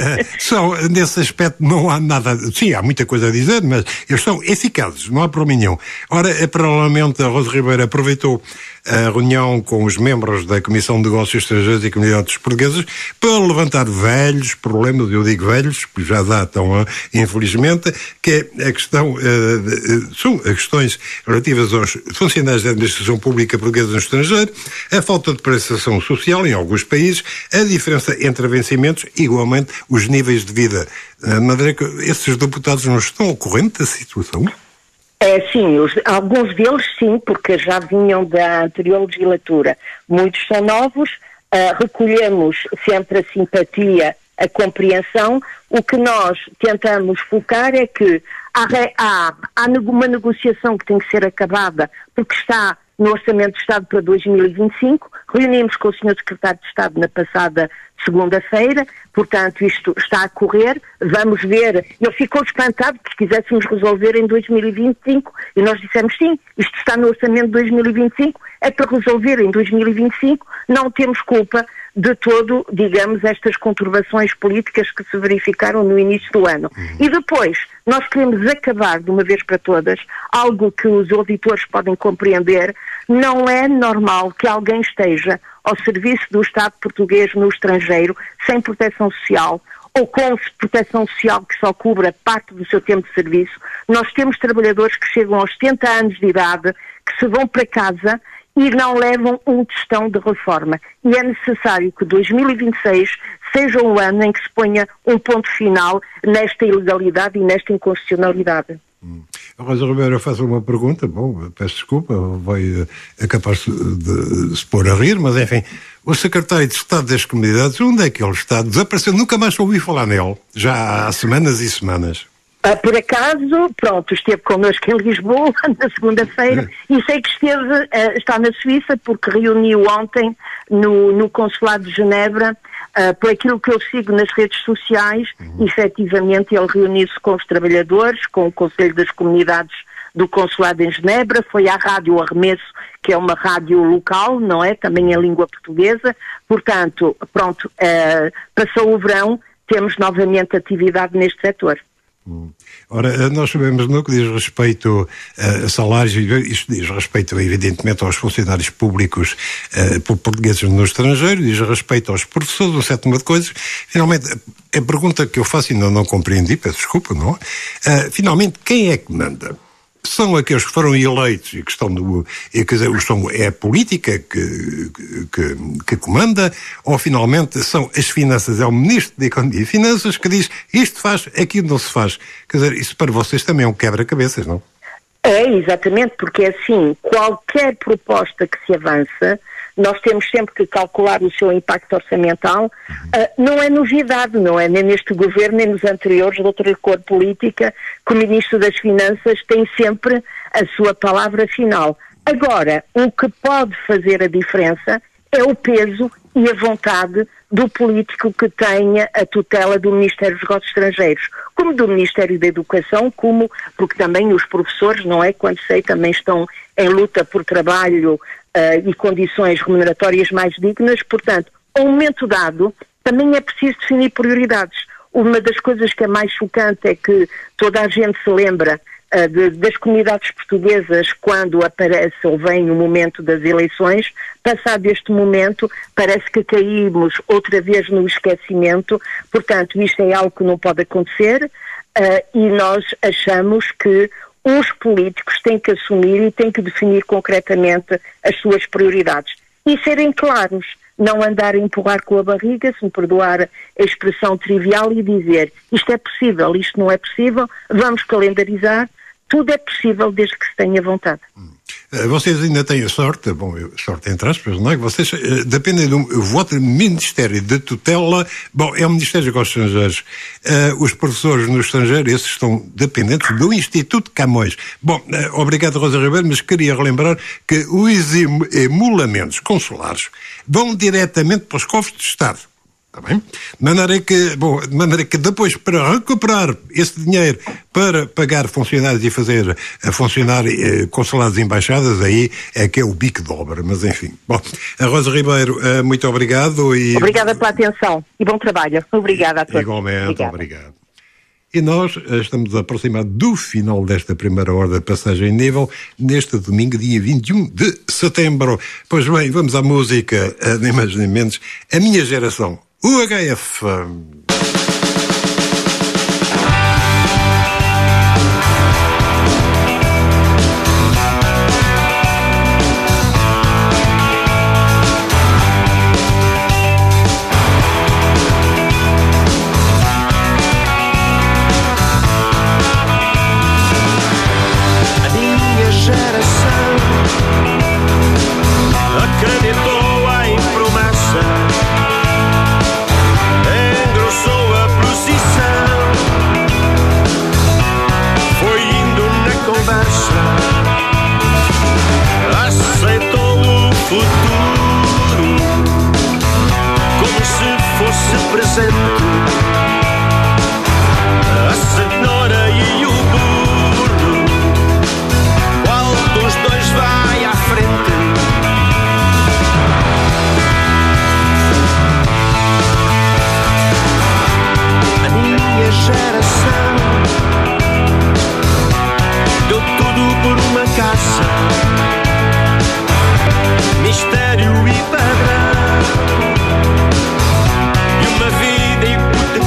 nesse aspecto não há nada, sim, há muita coisa a dizer, mas eles são eficazes, não há problema nenhum. Ora, paralelamente, a Rosa Ribeiro aproveitou a reunião com os membros da Comissão de Negócios Estrangeiros e Comunidades Portuguesas para levantar velhos problemas, eu digo velhos, porque já datam, infelizmente, que é a questão, são as questões relativas aos funcionários da administração pública portuguesa no estrangeiro, a falta de prestação social em alguns países, a diferença entre vencimentos e, igualmente, os níveis de vida. De maneira que esses deputados não estão ao corrente da situação? Sim, alguns deles sim, porque já vinham da anterior legislatura. Muitos são novos, recolhemos sempre a simpatia, a compreensão. O que nós tentamos focar é que há uma negociação que tem que ser acabada, porque está no Orçamento de Estado para 2025, reunimos com o Sr. Secretário de Estado na passada segunda-feira, portanto isto está a correr, vamos ver, ele ficou espantado porque quiséssemos resolver em 2025 e nós dissemos sim, isto está no Orçamento de 2025, é para resolver em 2025, não temos culpa de todo, digamos, estas conturbações políticas que se verificaram no início do ano. E depois, nós queremos acabar de uma vez para todas, algo que os auditores podem compreender, não é normal que alguém esteja ao serviço do Estado português no estrangeiro, sem proteção social, ou com proteção social que só cubra parte do seu tempo de serviço. Nós temos trabalhadores que chegam aos 70 anos de idade, que se vão para casa e não levam um tostão de reforma. E é necessário que 2026 seja o ano em que se ponha um ponto final nesta ilegalidade e nesta inconstitucionalidade. Rosa Ribeiro, eu faço uma pergunta, peço desculpa, é capaz de se pôr a rir, mas enfim, o secretário de Estado das Comunidades, onde é que ele está? Desapareceu, nunca mais ouvi falar nele, já há semanas e semanas. Por acaso, esteve connosco em Lisboa na segunda-feira e sei que está na Suíça porque reuniu ontem no Consulado de Genebra, por aquilo que eu sigo nas redes sociais, efetivamente ele reuniu-se com os trabalhadores, com o Conselho das Comunidades do Consulado em Genebra, foi à Rádio Arremesso, que é uma rádio local, não é? Também em língua portuguesa, portanto, passou o verão, temos novamente atividade neste setor. Ora, nós sabemos no que diz respeito a salários, isto diz respeito evidentemente aos funcionários públicos portugueses no estrangeiro, diz respeito aos professores, um certo número de coisas. Finalmente, a pergunta que eu faço ainda não compreendi, peço desculpa, não? Finalmente, quem é que manda? São aqueles que foram eleitos e que estão é a política que comanda, ou finalmente são as finanças, é o Ministro da Economia e Finanças que diz isto faz, aquilo não se faz. Quer dizer, isso para vocês também é um quebra-cabeças, não? É, exatamente, porque assim, qualquer proposta que se avança, nós temos sempre que calcular o seu impacto orçamental. Não é novidade, não é? Nem neste governo, nem nos anteriores, de outra cor política, que o Ministro das Finanças tem sempre a sua palavra final. Agora, o que pode fazer a diferença é o peso e a vontade do político que tenha a tutela do Ministério dos Negócios Estrangeiros, como do Ministério da Educação, porque também os professores, não é? Quando sei, também estão em luta por trabalho e condições remuneratórias mais dignas. Portanto, a um momento dado, também é preciso definir prioridades. Uma das coisas que é mais chocante é que toda a gente se lembra das comunidades portuguesas quando aparece ou vem o momento das eleições. Passado este momento, parece que caímos outra vez no esquecimento. Portanto, isto é algo que não pode acontecer e nós achamos que os políticos têm que assumir e têm que definir concretamente as suas prioridades e serem claros, não andar a empurrar com a barriga, se me perdoar a expressão trivial, e dizer isto é possível, isto não é possível, vamos calendarizar. Tudo é possível desde que se tenha vontade. Vocês ainda têm a sorte, sorte entre aspas, não é? Vocês dependem do voto do Ministério de Tutela, é o Ministério dos Negócios Estrangeiros. Os professores no estrangeiro, esses estão dependentes do Instituto Camões. Obrigado, Rosa Ribeiro, mas queria relembrar que os emolamentos consulares vão diretamente para os cofres do Estado. Está bem? De maneira que depois, para recuperar esse dinheiro para pagar funcionários e fazer funcionar consulados e embaixadas, aí é que é o bico de obra, mas enfim. A Rosa Ribeiro, muito obrigado. Obrigada pela atenção e bom trabalho. Obrigada a todos. Igualmente, obrigado. E nós estamos aproximados do final desta primeira hora da Passagem Nível, neste domingo, dia 21 de setembro. Pois bem, vamos à música, nem mais nem menos, A Minha Geração. UHF. Mistério e padrão, e uma vida hipotecar.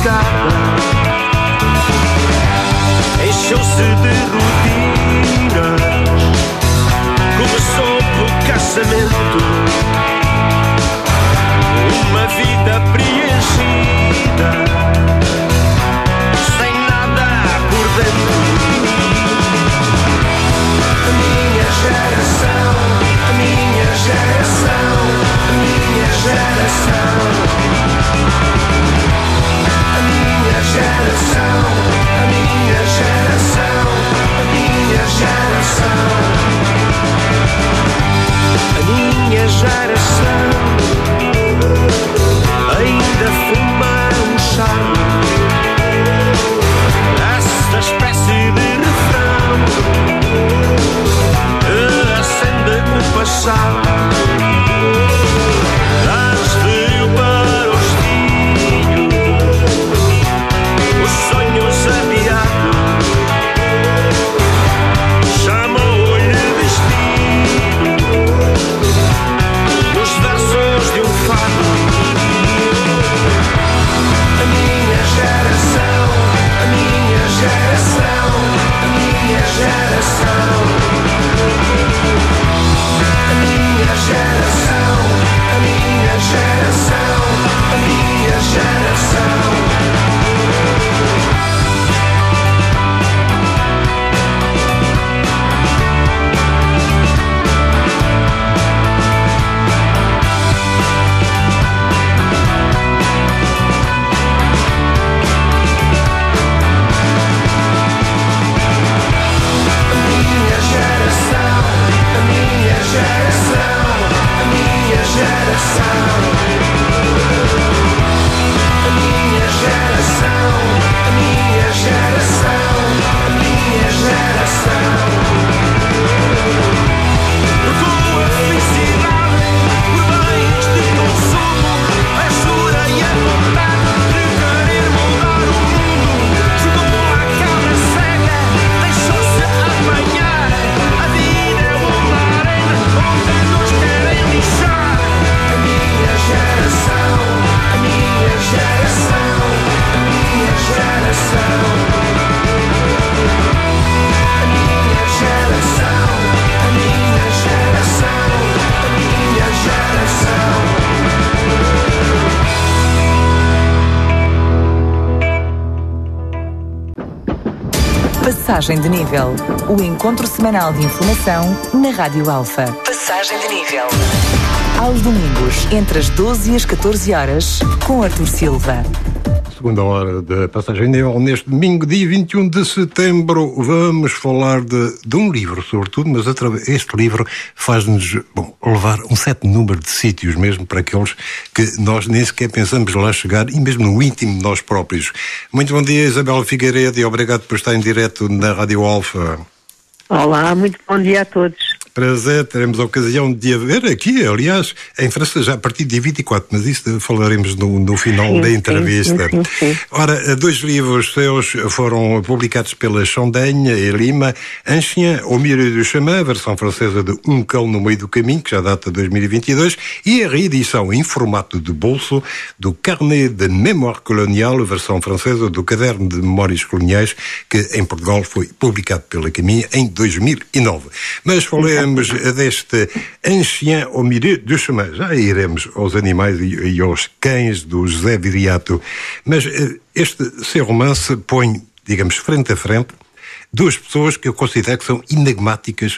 Passagem de Nível, o encontro semanal de informação na Rádio Alfa. Passagem de Nível. Aos domingos, entre as 12 e as 14 horas, com Artur Silva. Segunda hora da Passagem de Nível, neste domingo, dia 21 de setembro, vamos falar de um livro, sobretudo, mas este livro faz-nos levar um certo número de sítios, mesmo para aqueles que nós nem sequer pensamos lá chegar, e mesmo no íntimo de nós próprios. Muito bom dia, Isabel Figueiredo, e obrigado por estar em direto na Rádio Alfa. Olá, muito bom dia a todos. Prazer, teremos a ocasião de a ver aqui, aliás, em França já a partir de dia 24, mas isso falaremos no final da entrevista. Sim. Ora, 2 livros seus foram publicados pela Chandaigne e Lima, Ancien au milieu du chemin, versão francesa de Um Cão no Meio do Caminho, que já data de 2022, e a reedição em formato de bolso do Carnet de Mémoire Coloniale, versão francesa do Caderno de Memórias Coloniais, que em Portugal foi publicado pela Caminha em 2009. Mas falemos deste Ancien au milieu du chemin. Já iremos aos animais e aos cães do José Viriato. Mas este seu romance põe, digamos, frente a frente, 2 pessoas que eu considero que são enigmáticas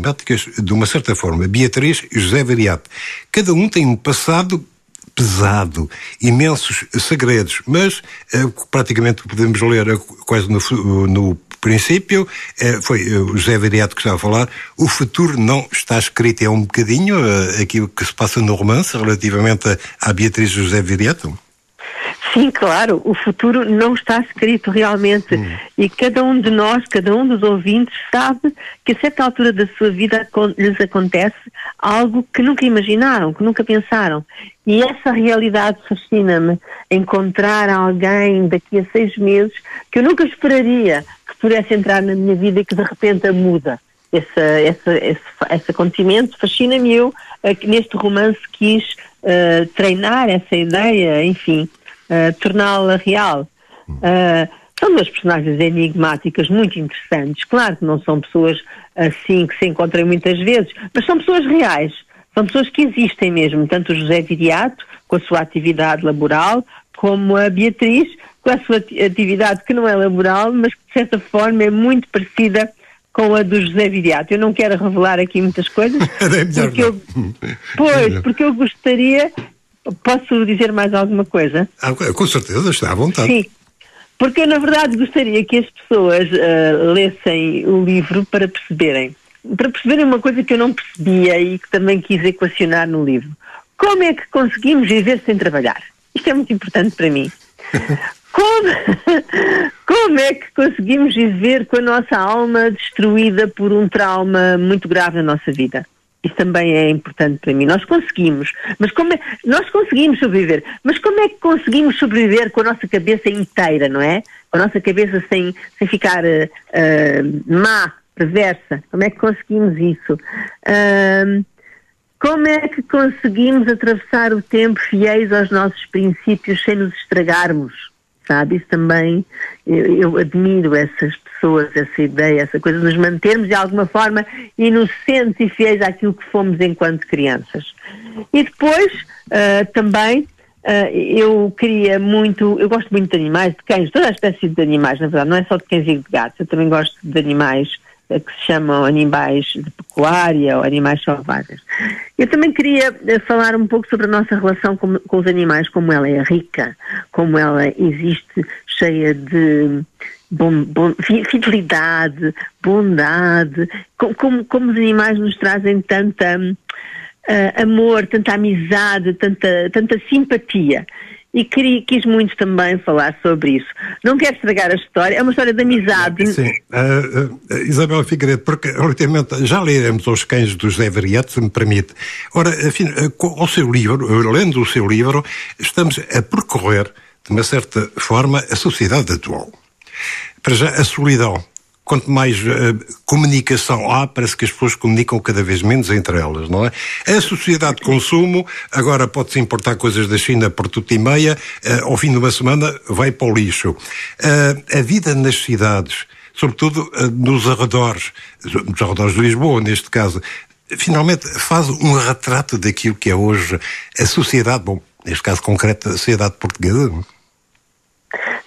de uma certa forma, Beatriz e José Viriato. Cada um tem um passado pesado, imensos segredos, mas praticamente podemos ler quase no princípio, foi o José Viriato que estava a falar, o futuro não está escrito, é um bocadinho aquilo que se passa no romance relativamente à Beatriz e José Viriato? Sim, claro, o futuro não está escrito realmente e cada um de nós, cada um dos ouvintes sabe que a certa altura da sua vida lhes acontece algo que nunca imaginaram, que nunca pensaram, e essa realidade fascina-me, encontrar alguém daqui a 6 meses que eu nunca esperaria que pudesse entrar na minha vida e que de repente a muda. Esse acontecimento fascina-me. Eu neste romance quis treinar essa ideia, enfim, torná-la real. São 2 personagens enigmáticas muito interessantes. Claro que não são pessoas assim que se encontram muitas vezes, mas são pessoas reais, são pessoas que existem mesmo, tanto o José Viriato com a sua atividade laboral, como a Beatriz com a sua atividade que não é laboral, mas que de certa forma é muito parecida com a do José Viriato. Eu não quero revelar aqui muitas coisas, porque eu gostaria... Posso dizer mais alguma coisa? Com certeza, está à vontade. Sim, porque eu na verdade gostaria que as pessoas lessem o livro para perceberem uma coisa que eu não percebia e que também quis equacionar no livro. Como é que conseguimos viver sem trabalhar? Isto é muito importante para mim. Como é que conseguimos viver com a nossa alma destruída por um trauma muito grave na nossa vida? Isso também é importante para mim. Nós conseguimos, mas nós conseguimos sobreviver, mas como é que conseguimos sobreviver com a nossa cabeça inteira, não é? Com a nossa cabeça sem ficar má, perversa. Como é que conseguimos isso? Como é que conseguimos atravessar o tempo fiéis aos nossos princípios sem nos estragarmos? Sabe? Isso também, eu admiro essas pessoas, essa ideia, essa coisa de nos mantermos de alguma forma inocentes e fiéis àquilo que fomos enquanto crianças. E depois, também, eu gosto muito de animais, de cães, toda a espécie de animais, na verdade, não é só de cães e de gatos, eu também gosto de animais que se chamam animais de pecuária ou animais selvagens. Eu também queria falar um pouco sobre a nossa relação com os animais, como ela é rica, como ela existe cheia de fidelidade, bondade, como os animais nos trazem tanta amor, tanta amizade, tanta simpatia. E quis muito também falar sobre isso. Não quero estragar a história, é uma história de amizade. Sim, Isabel Figueiredo, porque ultimamente já leremos Os Cães do José Viriato, se me permite. Ora, enfim, lendo o seu livro, estamos a percorrer, de uma certa forma, a sociedade atual. Para já, a solidão. Quanto mais comunicação há, parece que as pessoas comunicam cada vez menos entre elas, não é? A sociedade de consumo, agora pode-se importar coisas da China por tudo e meia, ao fim de uma semana vai para o lixo. A vida nas cidades, sobretudo nos arredores de Lisboa, neste caso, finalmente faz um retrato daquilo que é hoje a sociedade, neste caso concreto, a sociedade portuguesa.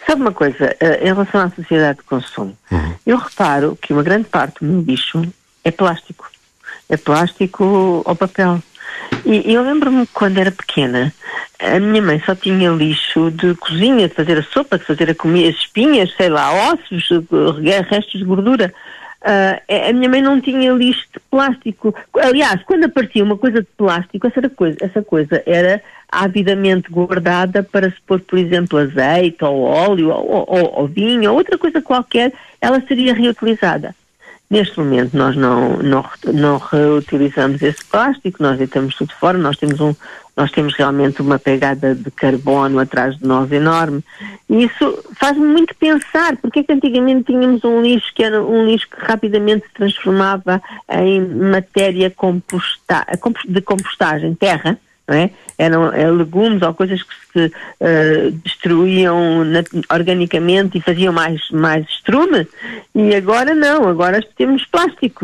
Sabe uma coisa, em relação à sociedade de consumo, eu reparo que uma grande parte do meu lixo é plástico. É plástico ou papel. E eu lembro-me que quando era pequena, a minha mãe só tinha lixo de cozinha, de fazer a sopa, de fazer a comida, espinhas, sei lá, ossos, restos de gordura. A minha mãe não tinha lixo de plástico. Aliás, quando aparecia uma coisa de plástico, essa coisa era avidamente guardada para se pôr, por exemplo, azeite, ou óleo, ou vinho, ou outra coisa qualquer, ela seria reutilizada. Neste momento nós não reutilizamos esse plástico, nós deitamos tudo fora, nós temos realmente uma pegada de carbono atrás de nós enorme. E isso faz-me muito pensar, porque é que antigamente tínhamos um lixo que era um lixo que rapidamente se transformava em matéria de compostagem, terra, não é? Eram legumes ou coisas que se destruíam organicamente e faziam mais estrume, e agora não, agora temos plástico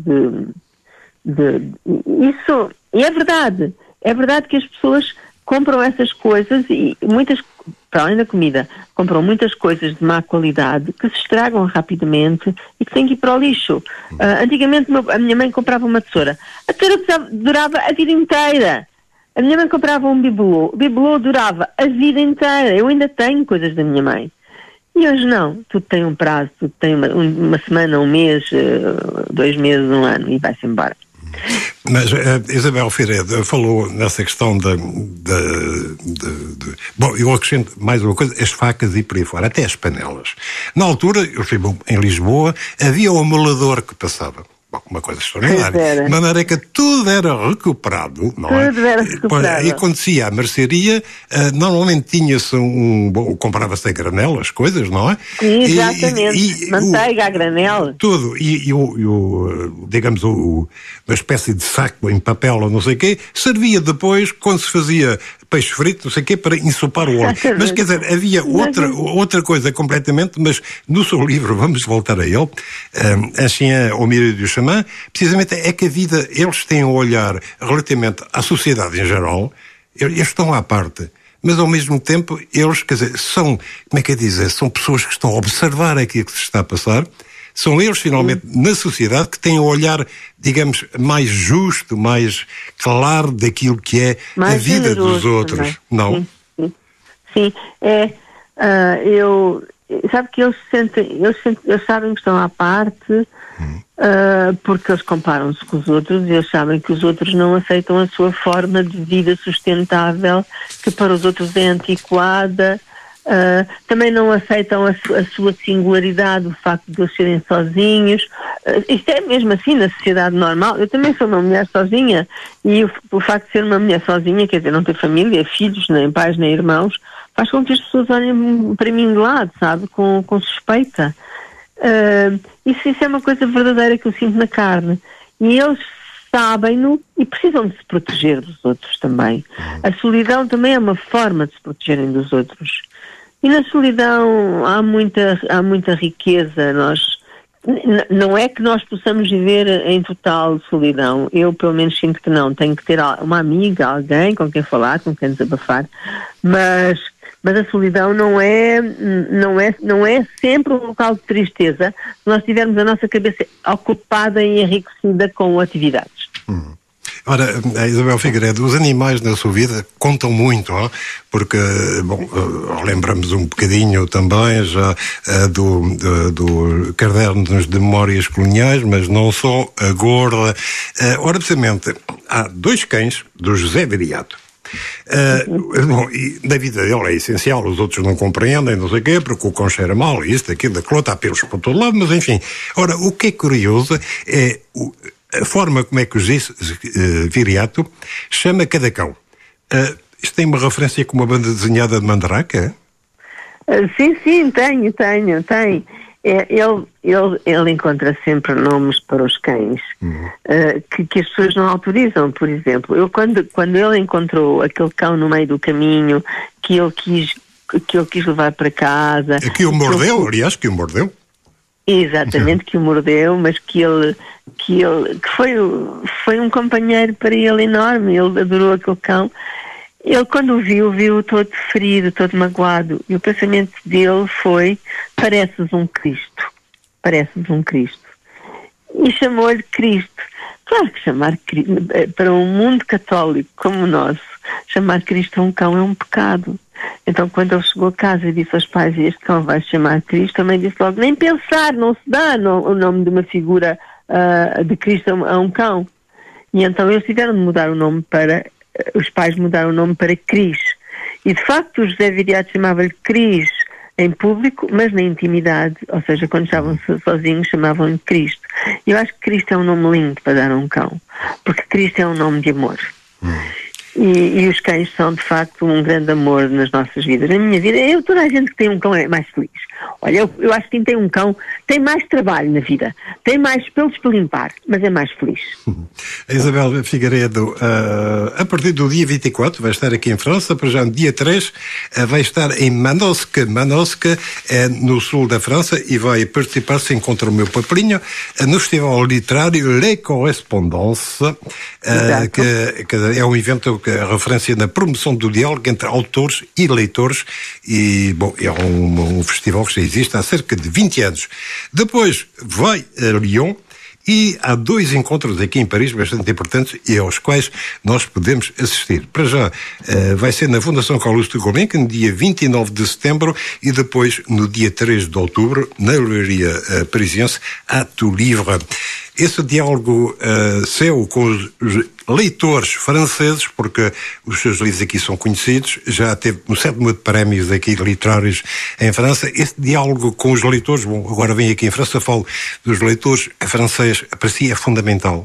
isso, e é verdade que as pessoas compram essas coisas, e muitas, para além da comida, compram muitas coisas de má qualidade que se estragam rapidamente e que têm que ir para o lixo. Antigamente a minha mãe comprava uma tesoura, a tesoura durava a vida inteira. A minha mãe comprava um bibelô, o bibelô durava a vida inteira. Eu ainda tenho coisas da minha mãe. E hoje não, tudo tem um prazo, tudo tem uma semana, um mês, 2 meses, um ano, e vai-se embora. Mas Isabel Figueiredo falou nessa questão bom, eu acrescento mais uma coisa, as facas e por aí fora, até as panelas. Na altura, eu estive em Lisboa, havia um amolador que passava. Bom, uma coisa extraordinária. De maneira que tudo era recuperado, não é? Tudo era recuperado. E quando se ia à mercearia, normalmente tinha-se comprava-se a granel, as coisas, não é? Exatamente. Manteiga a granel. Tudo. Digamos, uma espécie de saco em papel ou não sei o quê, servia depois, quando se fazia peixe frito, não sei o quê, para ensopar o óleo. Mas, quer dizer, havia outra coisa completamente, mas no seu livro, vamos voltar a ele, Ancien au milieu du chemin, precisamente é que a vida, eles têm um olhar relativamente à sociedade em geral, eles estão à parte, mas ao mesmo tempo, eles, quer dizer, são, como é que é dizer, são pessoas que estão a observar aquilo que se está a passar. São eles, finalmente, na sociedade, que têm um olhar, digamos, mais justo, mais claro daquilo que é mais a vida dos outros, também. Não? Sim. Sabe que eles sabem que estão à parte, porque eles comparam-se com os outros e eles sabem que os outros não aceitam a sua forma de vida sustentável, que para os outros é antiquada. Também não aceitam a sua singularidade, o facto de eles serem sozinhos. Isto é mesmo assim na sociedade normal. Eu também sou uma mulher sozinha, e o facto de ser uma mulher sozinha, quer dizer, não ter família, filhos, nem pais, nem irmãos, faz com que as pessoas olhem para mim de lado, sabe, com suspeita. Isso é uma coisa verdadeira que eu sinto na carne, e eles sabem-no e precisam de se proteger dos outros também. A solidão também é uma forma de se protegerem dos outros. E na solidão há muita riqueza. Não é que nós possamos viver em total solidão. Eu, pelo menos, sinto que não. Tenho que ter uma amiga, alguém com quem falar, com quem desabafar. Mas a solidão não é sempre um local de tristeza se nós tivermos a nossa cabeça ocupada e enriquecida com atividades. Ora, Isabel Figueiredo, os animais na sua vida contam muito, não? Porque, bom, lembramos um bocadinho também já do Cadernos de Memórias Coloniais, mas não só, a Gorda. Ora, precisamente, há 2 cães do José Viriato. Bom, e na vida dele é essencial, os outros não compreendem, não sei o quê, porque o cão cheira mal, isto, aquilo, aquilo, há pelos por todo lado, mas enfim. Ora, o que é curioso é a forma como é que o José Viriato chama cada cão. Isto tem uma referência com uma banda desenhada de Mandrake? Sim, tem. Ele encontra sempre nomes para os cães que as pessoas não autorizam. Por exemplo, quando ele encontrou aquele cão no meio do caminho que ele quis levar para casa, que o mordeu, aliás, que o mordeu. Exatamente, que o mordeu, mas que foi um companheiro para ele enorme. Ele adorou aquele cão. Ele, quando o viu todo ferido, todo magoado, e o pensamento dele foi: pareces um Cristo. E chamou-lhe Cristo. Claro que chamar para um mundo católico como o nosso, chamar Cristo a um cão é um pecado. Então, quando ele chegou a casa e disse aos pais: este cão vai se chamar Cristo, também disse logo: nem pensar, não se dá o nome de uma figura de Cristo a um cão. E então eles tiveram de mudar o nome os pais mudaram o nome para Cris. E de facto o José Viriato chamava-lhe Cris em público, mas na intimidade, ou seja, quando estavam sozinhos, chamavam-lhe Cristo. E eu acho que Cristo é um nome lindo para dar a um cão, porque Cristo é um nome de amor. E os cães são, de facto, um grande amor nas nossas vidas. Na minha vida, toda a gente que tem um cão é mais feliz. Olha, eu acho que quem tem um cão tem mais trabalho na vida, tem mais pelos para limpar, mas é mais feliz. A Isabel Figueiredo, a partir do dia 24, vai estar aqui em França, para já no dia 3, vai estar em Manosque. Manosque é no sul da França e vai participar, se encontra o meu papelinho, no festival literário Les Correspondances, que é um evento que é referência na promoção do diálogo entre autores e leitores, e, bom, é um festival que já existe há cerca de 20 anos. Depois vai a Lyon, e há 2 encontros aqui em Paris bastante importantes e aos quais nós podemos assistir. Para já, vai ser na Fundação Carlos de Gulbenkian, no dia 29 de setembro, e depois no dia 3 de outubro, na livraria parisiense, à Tout Livre. Esse diálogo seu com os leitores franceses, porque os seus livros aqui são conhecidos, já teve no 7º de prémios aqui literários em França. Esse diálogo com os leitores, bom, agora vem aqui em França, falo dos leitores franceses, para si é fundamental?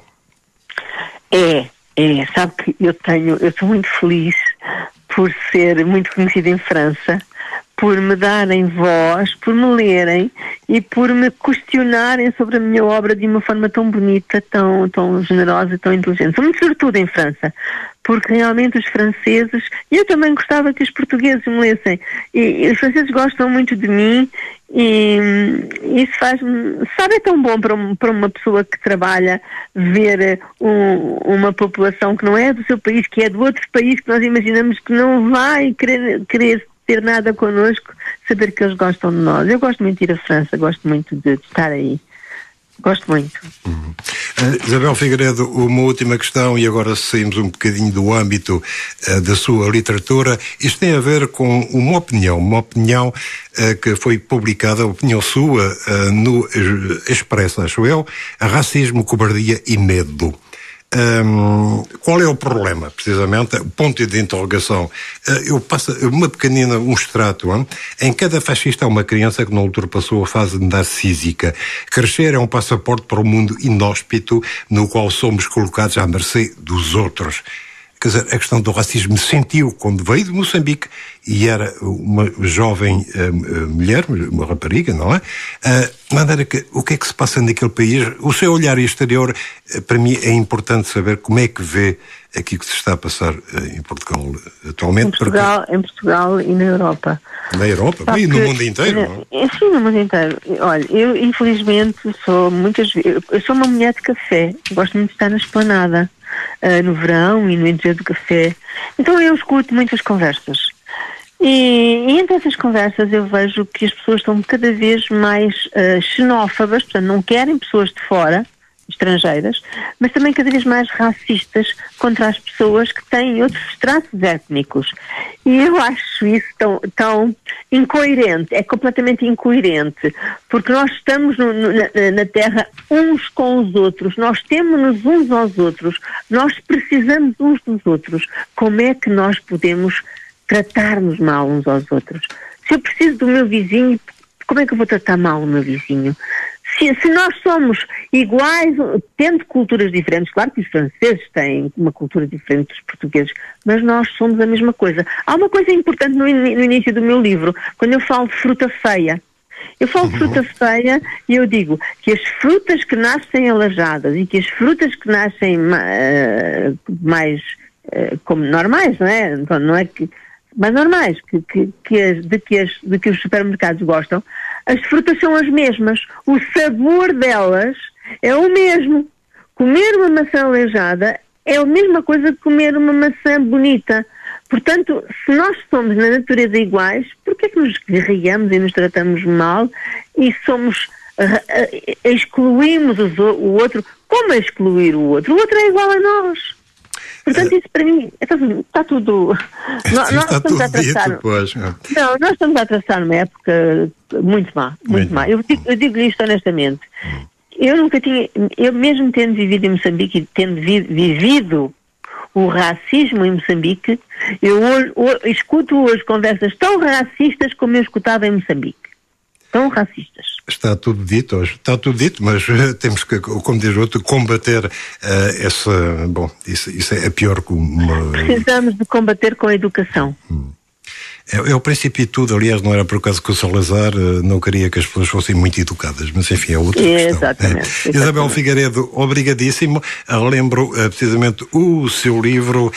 Sabe que eu sou muito feliz por ser muito conhecida em França, por me darem voz, por me lerem e por me questionarem sobre a minha obra de uma forma tão bonita, tão generosa e tão inteligente. Sou muito sortuda em França, porque realmente os franceses, e eu também gostava que os portugueses me lessem, e os franceses gostam muito de mim, e isso faz-me, sabe, é tão bom para uma pessoa que trabalha ver uma população que não é do seu país, que é de outro país, que nós imaginamos que não vai querer ter nada connosco, saber que eles gostam de nós. Eu gosto muito de ir à França, gosto muito de estar aí. Gosto muito. Isabel Figueiredo, uma última questão, e agora saímos um bocadinho do âmbito da sua literatura. Isto tem a ver com uma opinião que foi publicada, a opinião sua, no Expresso, acho eu, Racismo, Cobardia e Medo. Qual é o problema, precisamente, o ponto de interrogação? Eu passo um extrato, em cada fascista há uma criança que não ultrapassou a fase narcísica. Crescer é um passaporte para um mundo inóspito no qual somos colocados à mercê dos outros. Quer dizer, a questão do racismo sentiu quando veio de Moçambique e era uma jovem mulher, uma rapariga, não é? De maneira que, o que é que se passa naquele país? O seu olhar exterior, para mim, é importante saber como é que vê aquilo que se está a passar em Portugal atualmente. Em Portugal e na Europa. Na Europa? E no mundo inteiro, não é? Sim, no mundo inteiro. Olha, eu, infelizmente, eu sou uma mulher de café. Gosto muito de estar na esplanada. No verão e no interior do café. Então eu escuto muitas conversas. E entre essas conversas eu vejo que as pessoas estão cada vez mais xenófobas, portanto não querem pessoas de fora, estrangeiras, mas também cada vez mais racistas contra as pessoas que têm outros traços étnicos. E eu acho isso tão incoerente, é completamente incoerente, porque nós estamos na Terra uns com os outros, nós temos-nos uns aos outros, nós precisamos uns dos outros. Como é que nós podemos tratar-nos mal uns aos outros? Se eu preciso do meu vizinho, como é que eu vou tratar mal o meu vizinho? Se nós somos iguais, tendo culturas diferentes, claro que os franceses têm uma cultura diferente dos portugueses, mas nós somos a mesma coisa. Há uma coisa importante no início do meu livro, quando eu falo de fruta feia. Eu falo de fruta feia e eu digo que as frutas que nascem alajadas e que as frutas que nascem mais como normais, não é? Então, não é que mais normais, de que os supermercados gostam, as frutas são as mesmas. O sabor delas é o mesmo. Comer uma maçã aleijada é a mesma coisa que comer uma maçã bonita. Portanto, se nós somos na natureza iguais, por que é que nos guerreamos e nos tratamos mal e excluímos o outro? Como excluir o outro? O outro é igual a nós. Portanto, isso para mim está tudo. Nós estamos a traçar. Não, nós estamos a traçar uma época muito má, muito má. Eu digo-lhe isto honestamente. Eu mesmo tendo vivido em Moçambique e tendo vivido o racismo em Moçambique, eu escuto hoje conversas tão racistas como eu escutava em Moçambique. Tão racistas. Está tudo dito hoje, mas temos que, como diz o outro, combater isso é pior que uma... Precisamos de combater com a educação. É o princípio de tudo. Aliás, não era por causa que o Salazar não queria que as pessoas fossem muito educadas, mas enfim, é outra questão. Exatamente. Isabel Figueiredo, obrigadíssimo. Lembro precisamente o seu livro,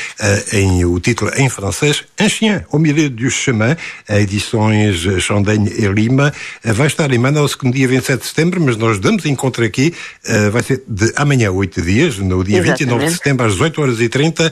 o título em francês, Un chien au milieu du chemin, edições Chandaigne e Lima. Vai estar em Manaus no dia 27 de setembro, mas nós damos encontro aqui, vai ser de amanhã 8 dias, no dia 29 de setembro, às 18h30,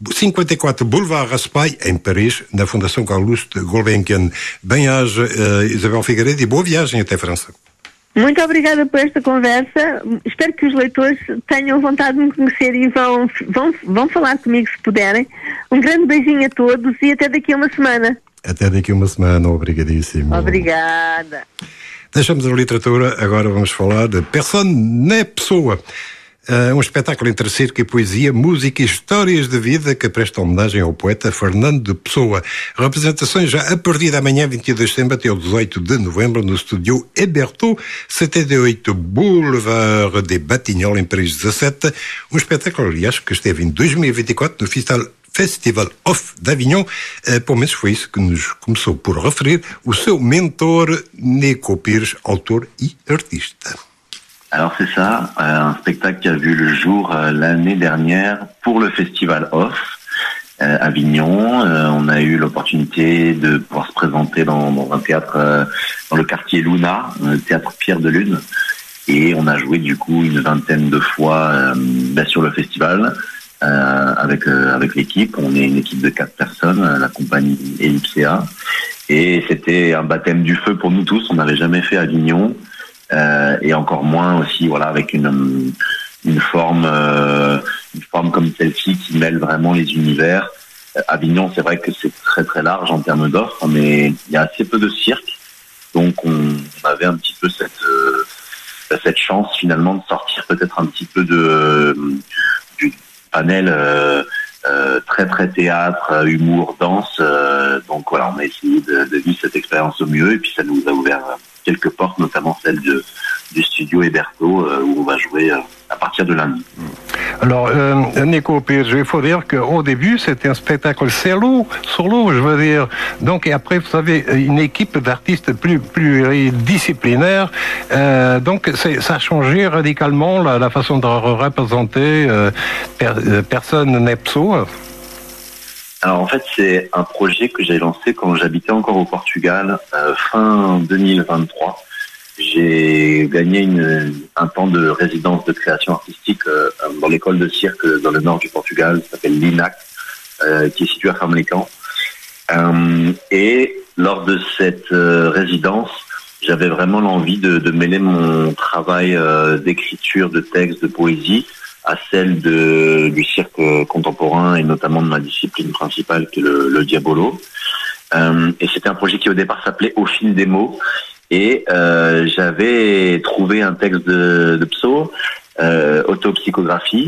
54 Boulevard Raspail, em Paris, na Fundação Calouste Gulbenkian. Bem-aja, Isabel Figueiredo, e boa viagem até a França. Muito obrigada por esta conversa. Espero que os leitores tenham vontade de me conhecer e vão falar comigo se puderem. Um grande beijinho a todos e até daqui a uma semana. Até daqui a uma semana, obrigadíssimo. Obrigada. Deixamos a literatura, agora vamos falar de Personne n'est Pessoa. Um espetáculo entre circo e poesia, música e histórias de vida que presta homenagem ao poeta Fernando de Pessoa. Representações já a partir de amanhã, 22 de setembro, até o 18 de novembro, no estúdio Hébertot, 78 Boulevard des Batignolles, em Paris 17. Um espetáculo, aliás, que esteve em 2024 no Festival Off d'Avignon. Pelo menos foi isso que nos começou por referir o seu mentor, Neco Pires, autor e artista. Alors c'est ça, un spectacle qui a vu le jour l'année dernière pour le Festival Off Avignon. On a eu l'opportunité de pouvoir se présenter dans un théâtre dans le quartier Luna, le théâtre Pierre de Lune. Et on a joué du coup une vingtaine de fois sur le festival avec l'équipe. On est une équipe de 4 personnes, la compagnie Ellipsea. Et c'était un baptême du feu pour nous tous, on n'avait jamais fait Avignon. Et encore moins aussi avec une forme comme celle-ci qui mêle vraiment les univers. Avignon, c'est vrai que c'est très très large en termes d'offres, mais il y a assez peu de cirque, donc on avait un petit peu cette chance finalement de sortir peut-être un petit peu du panel très très théâtre, humour, danse. Donc voilà, on a essayé de vivre cette expérience au mieux, et puis ça nous a ouvert quelques portes, notamment celle du studio Hébertot, où on va jouer à partir de lundi. Alors, Neco Pires, il faut dire qu'au début, c'était un spectacle solo, je veux dire. Donc, et après, vous avez une équipe d'artistes pluridisciplinaires. Donc, ça a changé radicalement la façon de représenter Personne n'est Pessoa. Alors en fait, c'est un projet que j'ai lancé quand j'habitais encore au Portugal, fin 2023. J'ai gagné un temps de résidence de création artistique dans l'école de cirque dans le nord du Portugal, qui s'appelle l'INAC, qui est située à Famalicão. Et lors de cette résidence, j'avais vraiment l'envie de mêler mon travail d'écriture, de texte, de poésie à celle du cirque contemporain et notamment de ma discipline principale qui est le diabolo. Et c'était un projet qui au départ s'appelait Au fil des mots. Et j'avais trouvé un texte de Pso, autopsychographie,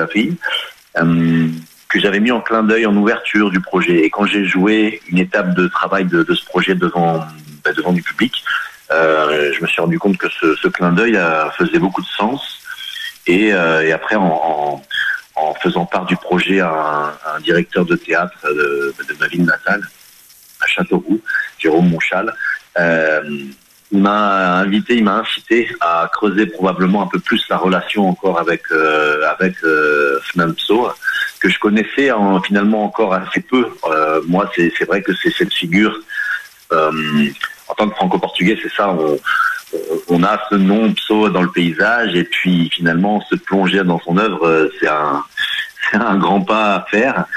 que j'avais mis en clin d'œil en ouverture du projet. Et quand j'ai joué une étape de travail de ce projet devant du public, je me suis rendu compte que ce clin d'œil faisait beaucoup de sens. Et après, en faisant part du projet à un directeur de théâtre de ma ville natale, à Châteauroux, Jérôme Monchal, il m'a incité à creuser probablement un peu plus la relation encore avec Fernando Pessoa, que je connaissais finalement encore assez peu. Moi, c'est vrai que c'est cette figure, en tant que franco-portugais, c'est ça, on a ce nom Pessoa dans le paysage, et puis finalement se plonger dans son œuvre, c'est un grand pas à faire.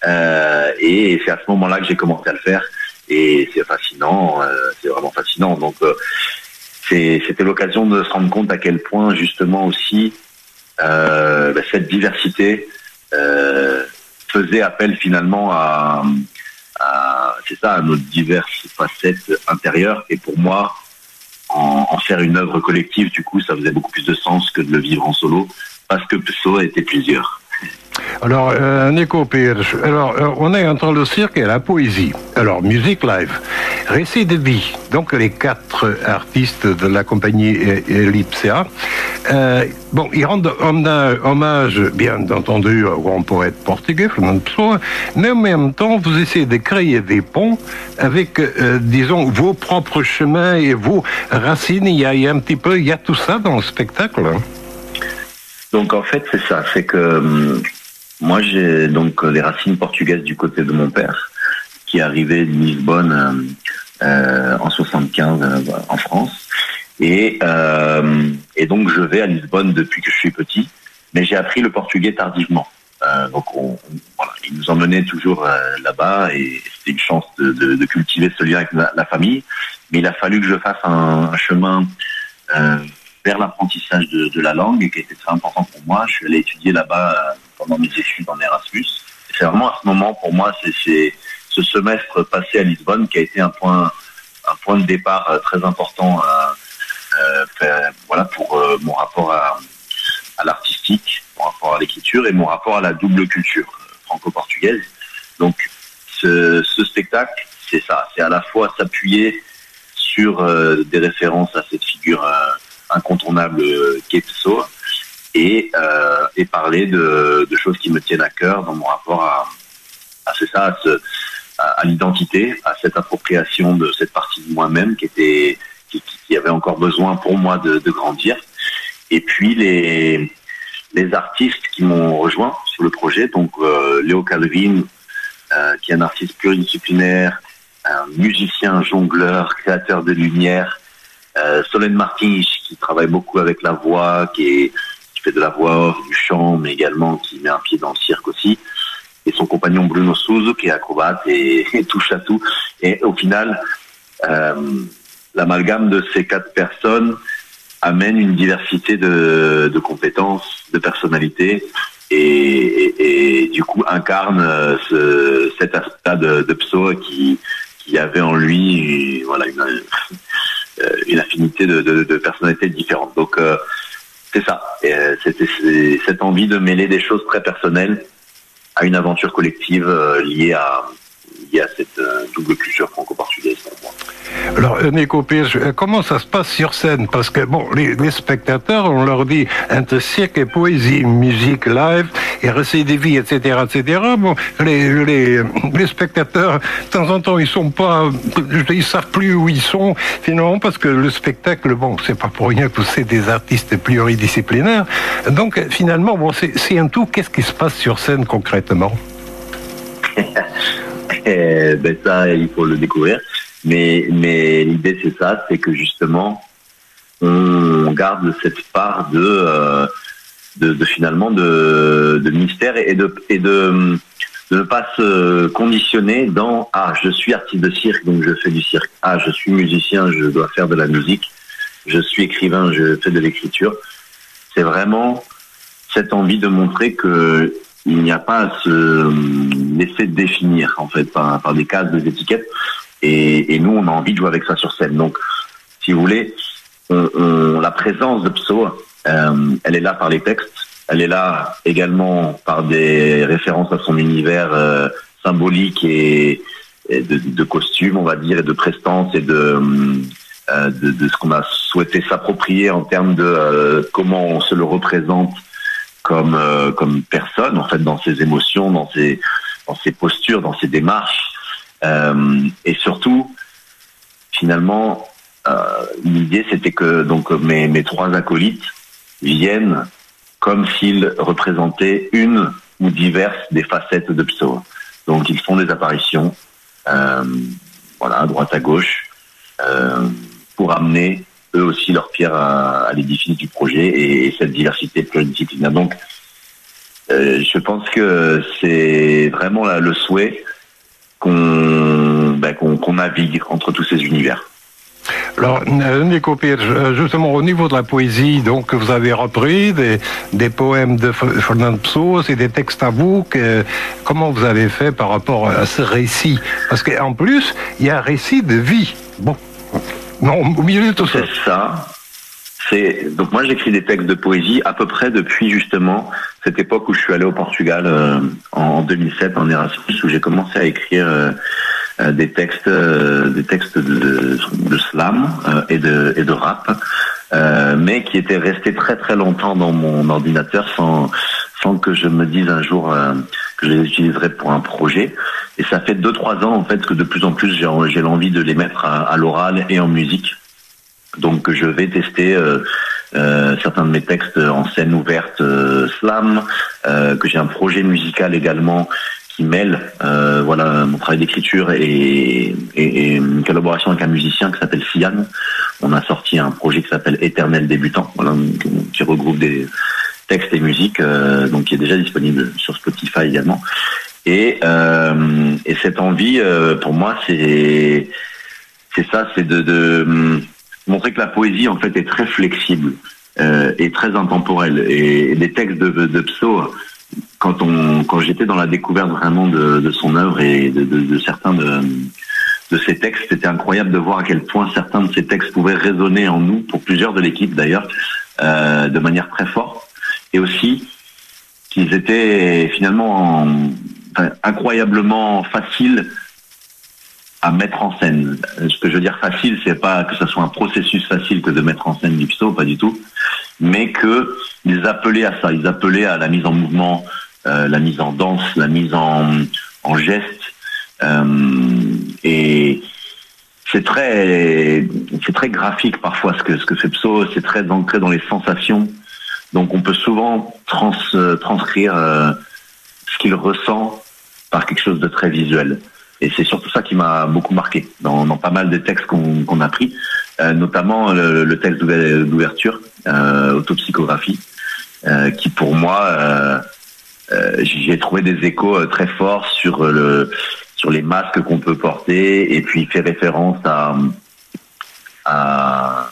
Et c'est à ce moment-là que j'ai commencé à le faire. Et c'est fascinant, c'est vraiment fascinant. Donc c'était l'occasion de se rendre compte à quel point justement aussi cette diversité faisait appel finalement à nos diverses facettes intérieures. Et pour moi, en faire une œuvre collective, du coup, ça faisait beaucoup plus de sens que de le vivre en solo, parce que Pso était plusieurs. Alors, Nico Pires, on est entre le cirque et la poésie. Alors, musique live, récit de vie. Donc, les 4 artistes de la compagnie Ellipsea, ils rendent hommage, bien entendu, au grand poète portugais, Fernando Pessoa, mais en même temps, vous essayez de créer des ponts avec, disons, vos propres chemins et vos racines. Il y a tout ça dans le spectacle. Hein. Donc, en fait, c'est ça. C'est que moi, j'ai donc les racines portugaises du côté de mon père, qui est arrivé de Lisbonne en 75 en France. Et donc, je vais à Lisbonne depuis que je suis petit, mais j'ai appris le portugais tardivement. Donc, il nous emmenait toujours là-bas, et c'était une chance de cultiver ce lien avec la famille. Mais il a fallu que je fasse un chemin vers l'apprentissage de la langue, qui était très important pour moi. Je suis allé étudier là-bas pendant mes études en Erasmus. Et c'est vraiment à ce moment, pour moi, c'est ce semestre passé à Lisbonne qui a été un point de départ très important pour mon rapport à l'artistique, mon rapport à l'écriture et mon rapport à la double culture franco-portugaise. Donc, ce spectacle, c'est ça. C'est à la fois s'appuyer sur des références à cette figure incontournable qu'est Pessoa, et parler de choses qui me tiennent à cœur dans mon rapport à l'identité, à cette appropriation de cette partie de moi-même qui avait encore besoin pour moi de grandir. Et puis les artistes qui m'ont rejoint sur le projet, donc Léo Calvin, qui est un artiste pluridisciplinaire, un musicien, jongleur, créateur de lumière, Solène Martins, qui travaille beaucoup avec la voix, qui fait de la voix off, du chant, mais également qui met un pied dans le cirque aussi, et son compagnon Bruno Souzo, qui est acrobate et touche à tout. Et au final, l'amalgame de ces 4 personnes amène une diversité de compétences, de personnalités, et du coup incarne cet aspect de Pessoa qui avait en lui une affinité de personnalités différentes. Donc c'est ça. C'était cette envie de mêler des choses très personnelles à une aventure collective liée à cette double culture franco-portugaise pour moi. Alors, Nico Pires, comment ça se passe sur scène? Parce que, les spectateurs, on leur dit entre cirque et poésie, musique live, et récit de vie, etc., etc. Les spectateurs, de temps en temps, ils savent plus où ils sont, finalement, parce que le spectacle, c'est pas pour rien que c'est des artistes pluridisciplinaires. Donc, finalement, c'est un tout. Qu'est-ce qui se passe sur scène concrètement? Ça, il faut le découvrir. Mais l'idée, c'est ça, c'est que justement, on garde cette part de mystère et de ne pas se conditionner dans je suis artiste de cirque, donc je fais du cirque. Je suis musicien, je dois faire de la musique. Je suis écrivain, je fais de l'écriture. C'est vraiment cette envie de montrer que il n'y a pas à se laisser définir, en fait, par des cases, des étiquettes. Et nous, on a envie de jouer avec ça sur scène. Donc, si vous voulez, la présence de Pessoa, elle est là par les textes. Elle est là également par des références à son univers symbolique et de costume, on va dire, et de prestance et de ce qu'on a souhaité s'approprier en termes de comment on se le représente comme personne, en fait, dans ses émotions, dans ses postures, dans ses démarches. Et surtout, finalement, l'idée, c'était que donc mes 3 acolytes viennent comme s'ils représentaient une ou diverses des facettes de Pessoa. Donc, ils font des apparitions, à droite, à gauche, pour amener eux aussi leur pierre à l'édifice du projet et cette diversité pluridisciplinaire. Donc, Je pense que c'est vraiment le souhait qu'on navigue entre tous ces univers. Alors, Nico Pires, justement au niveau de la poésie, donc vous avez repris des poèmes de Fernando Pessoa et des textes à vous. Comment vous avez fait par rapport à ce récit? Parce qu'en plus, il y a un récit de vie. Bon, non, au milieu de tout ça. C'est ça. Donc moi j'écris des textes de poésie à peu près depuis justement cette époque où je suis allé au Portugal en 2007 en Erasmus, où j'ai commencé à écrire des textes de slam et de rap, mais qui étaient restés très très longtemps dans mon ordinateur sans que je me dise un jour que je les utiliserais pour un projet. Et ça fait 2-3 ans en fait que de plus en plus j'ai l'envie de les mettre à l'oral et en musique. Donc je vais tester certains de mes textes en scène ouverte slam, que j'ai un projet musical également qui mêle mon travail d'écriture et une collaboration avec un musicien qui s'appelle Sian. On a sorti un projet qui s'appelle Éternel débutant, qui regroupe des textes et musiques, donc qui est déjà disponible sur Spotify également. Et cette envie, pour moi, c'est de montrer que la poésie en fait est très flexible et très intemporelle. Et les textes de Pessoa, quand j'étais dans la découverte vraiment de son œuvre et de certains de ses textes, c'était incroyable de voir à quel point certains de ces textes pouvaient résonner en nous, pour plusieurs de l'équipe d'ailleurs, de manière très forte, et aussi qu'ils étaient finalement incroyablement faciles à mettre en scène. Ce que je veux dire facile, c'est pas que ce soit un processus facile que de mettre en scène du Pessoa, pas du tout, mais que ils appelaient à ça, ils appelaient à la mise en mouvement, la mise en danse, la mise en geste, et c'est très graphique parfois ce que fait Pessoa, c'est très ancré dans les sensations, donc on peut souvent transcrire ce qu'il ressent par quelque chose de très visuel. Et c'est surtout ça qui m'a beaucoup marqué dans pas mal des textes qu'on a pris, notamment le texte d'ouverture, Autopsychographie, qui pour moi, j'ai trouvé des échos très forts sur les masques qu'on peut porter, et puis fait référence à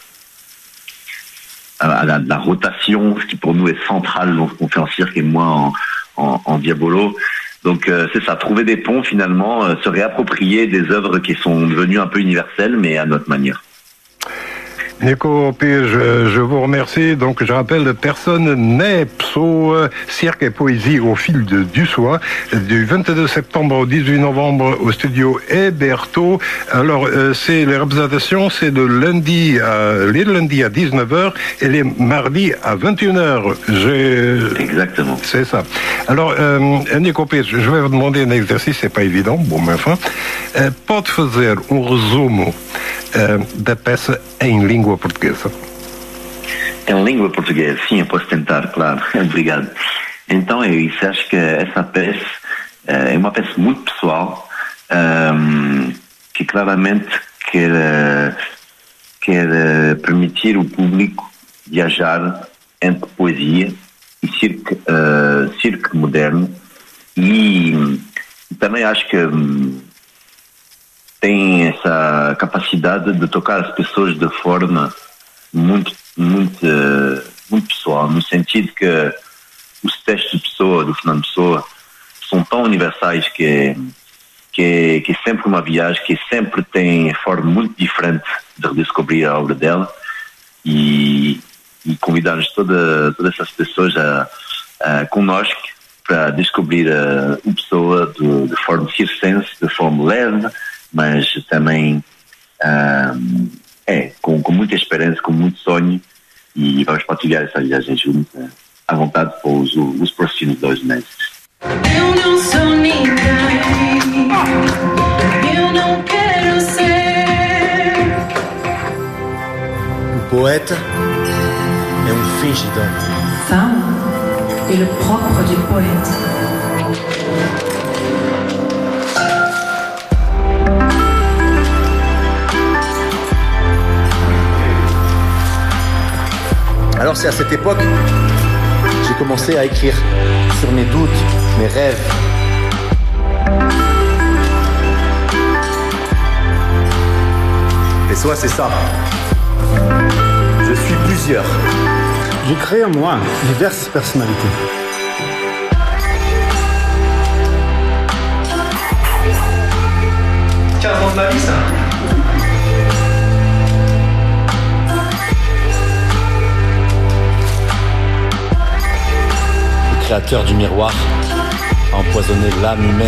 la rotation, ce qui pour nous est central dans ce qu'on fait en cirque et moi en Diabolo. Donc c'est ça, trouver des ponts finalement, se réapproprier des œuvres qui sont devenues un peu universelles, mais à notre manière. Nico Pires, je vous remercie. Donc, je rappelle, personne n'est Pessoa, cirque et poésie au fil du soir, du 22 septembre au 18 novembre au studio Héberto. Alors, les représentations, c'est les lundis à 19h et les mardis à 21h. Exactement. C'est ça. Alors, Nico Pires, je vais vous demander un exercice, c'est pas évident, bon, mais enfin. Pode fazer resumo da peça em língua portuguesa? Em língua portuguesa, sim, eu posso tentar, claro. Obrigado. Então é isso, acho que essa peça é uma peça muito pessoal, que claramente quer permitir o público viajar entre poesia e circo moderno, e também acho que tem essa capacidade de tocar as pessoas de forma muito pessoal, no sentido que os textos de Pessoa, do Fernando Pessoa, são tão universais que é sempre uma viagem, que sempre tem forma muito diferente de redescobrir a obra dela, e convidar-nos todas essas pessoas connosco para descobrir o Pessoa de forma circense, de forma leve, mas também com muita esperança, com muito sonho, e vamos partilhar essa viagem juntos, à vontade para os próximos 2 meses. Eu não sou ninguém, eu não quero ser. O poète est un fingidant. Femme est le propre du poète. Alors c'est à cette époque, j'ai j'ai commencé à écrire sur mes doutes, mes rêves. Et soit c'est ça. Je suis plusieurs. J'ai créé en moi diverses personnalités. De ma vie, ça. Le créateur du miroir a empoisonné l'âme humaine.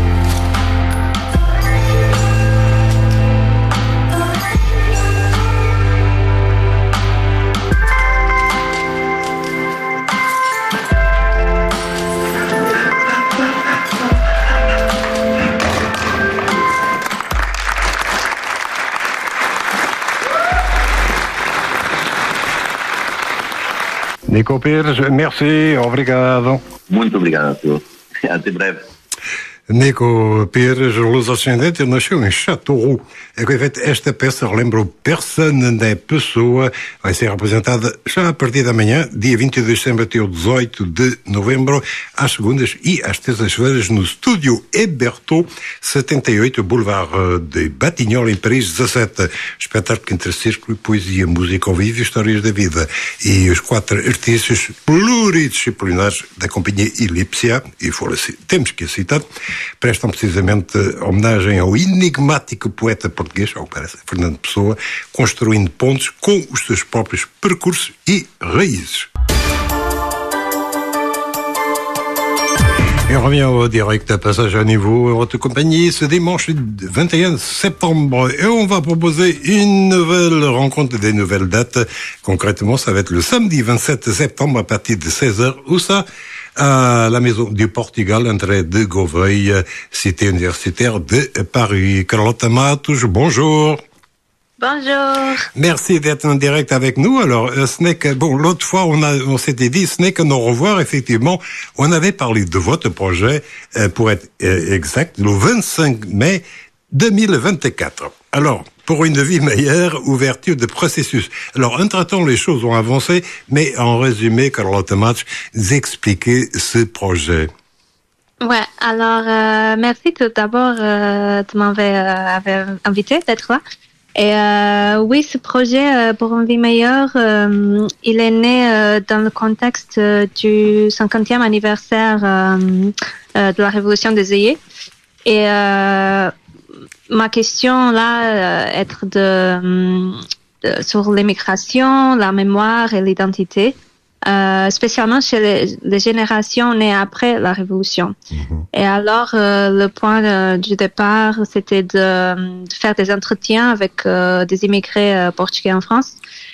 Nico Pires, merci, obrigado. Muito obrigado a todos. Até breve. Nico Pires, luz ascendente, nasceu em Châteauroux. Esta peça relembra o Persona da Pessoa, vai ser apresentada já a partir da manhã, dia 22 de dezembro até o 18 de novembro, às segundas e às terças-feiras, no Estúdio Hébertot, 78, Boulevard de Batignolles, em Paris 17. Espetáculo entre círculo, poesia, música ao vivo e histórias da vida. E os 4 artistas pluridisciplinares da companhia Elipsia, e temos que a citar, prestam precisamente homenagem ao enigmático poeta português, ao que parece, Fernando Pessoa, construindo pontes com os seus próprios percursos e raízes. Et on revient au direct à Passage à Niveau, votre compagnie, ce dimanche 21 septembre. Et on va proposer une nouvelle rencontre, des nouvelles dates. Concrètement, ça va être le samedi 27 septembre à partir de 16h. Où ça? À la Maison du Portugal, entrée de Gouveia, cité universitaire de Paris. Carlotta Matos, bonjour. Bonjour. Merci d'être en direct avec nous. Alors, ce n'est que, bon, l'autre fois, on s'était dit, ce n'est que nos revoir, effectivement. On avait parlé de votre projet, pour être exact, le 25 mai 2024. Alors, pour une vie meilleure, ouverture de processus. Alors, entre-temps, les choses ont avancé, mais en résumé, Carlotta Matos, expliquez ce projet. Ouais, alors, merci tout d'abord de m'avoir invité d'être là. Et oui, ce projet pour une vie meilleure, il est né dans le contexte du 50e anniversaire de la Révolution des œillets. Et ma question là, être sur l'immigration, la mémoire et l'identité, spécialement chez les générations nées après la Révolution. Et alors, le point du départ, c'était de faire des entretiens avec des immigrés portugais en France.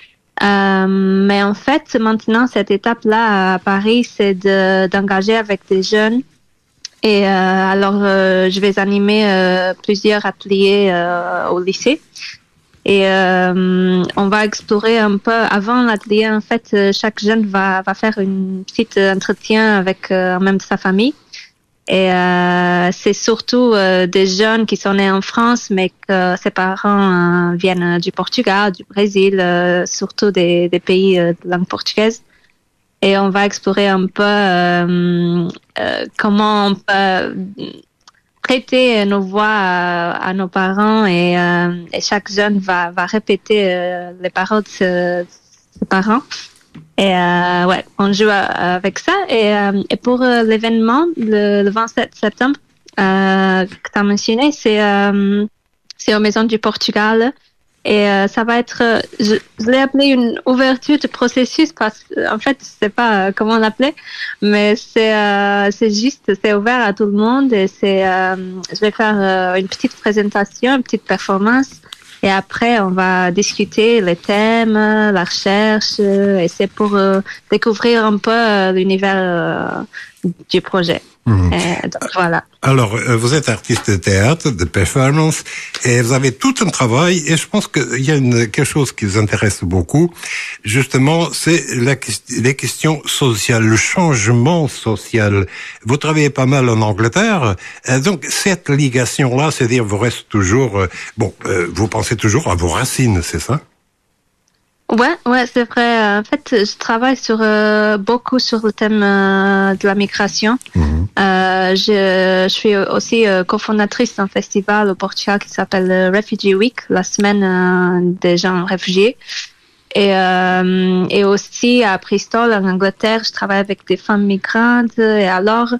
Mais en fait, maintenant, cette étape-là à Paris, c'est d'engager avec des jeunes. Et alors, je vais animer plusieurs ateliers au lycée. Et on va explorer un peu, avant l'atelier, en fait, chaque jeune va faire une petite entretien avec même sa famille. Et c'est surtout des jeunes qui sont nés en France, mais que ses parents viennent du Portugal, du Brésil, surtout des pays de langue portugaise. Et on va explorer un peu comment on peut prêter nos voix à nos parents et chaque jeune va répéter les paroles de ses parents. Et ouais, on joue avec ça. Et pour l'événement, le 27 septembre, que tu as mentionné, c'est aux Maisons du Portugal. Et ça va être, je l'ai appelé une ouverture de processus parce qu'en fait, je sais pas comment l'appeler, mais c'est juste, c'est ouvert à tout le monde et je vais faire une petite présentation, une petite performance et après on va discuter les thèmes, la recherche et c'est pour découvrir un peu l'univers du projet. Donc, voilà. Alors, vous êtes artiste de théâtre, de performance, et vous avez tout un travail, et je pense qu'il y a quelque chose qui vous intéresse beaucoup, justement, c'est les questions sociales, le changement social. Vous travaillez pas mal en Angleterre, donc cette ligation-là, c'est-à-dire vous restez toujours, vous pensez toujours à vos racines, c'est ça? Ouais, c'est vrai. En fait, je travaille beaucoup sur le thème de la migration. Je suis aussi cofondatrice d'un festival au Portugal qui s'appelle Refugee Week, la semaine des gens réfugiés. Et aussi à Bristol, en Angleterre, je travaille avec des femmes migrantes. Et alors,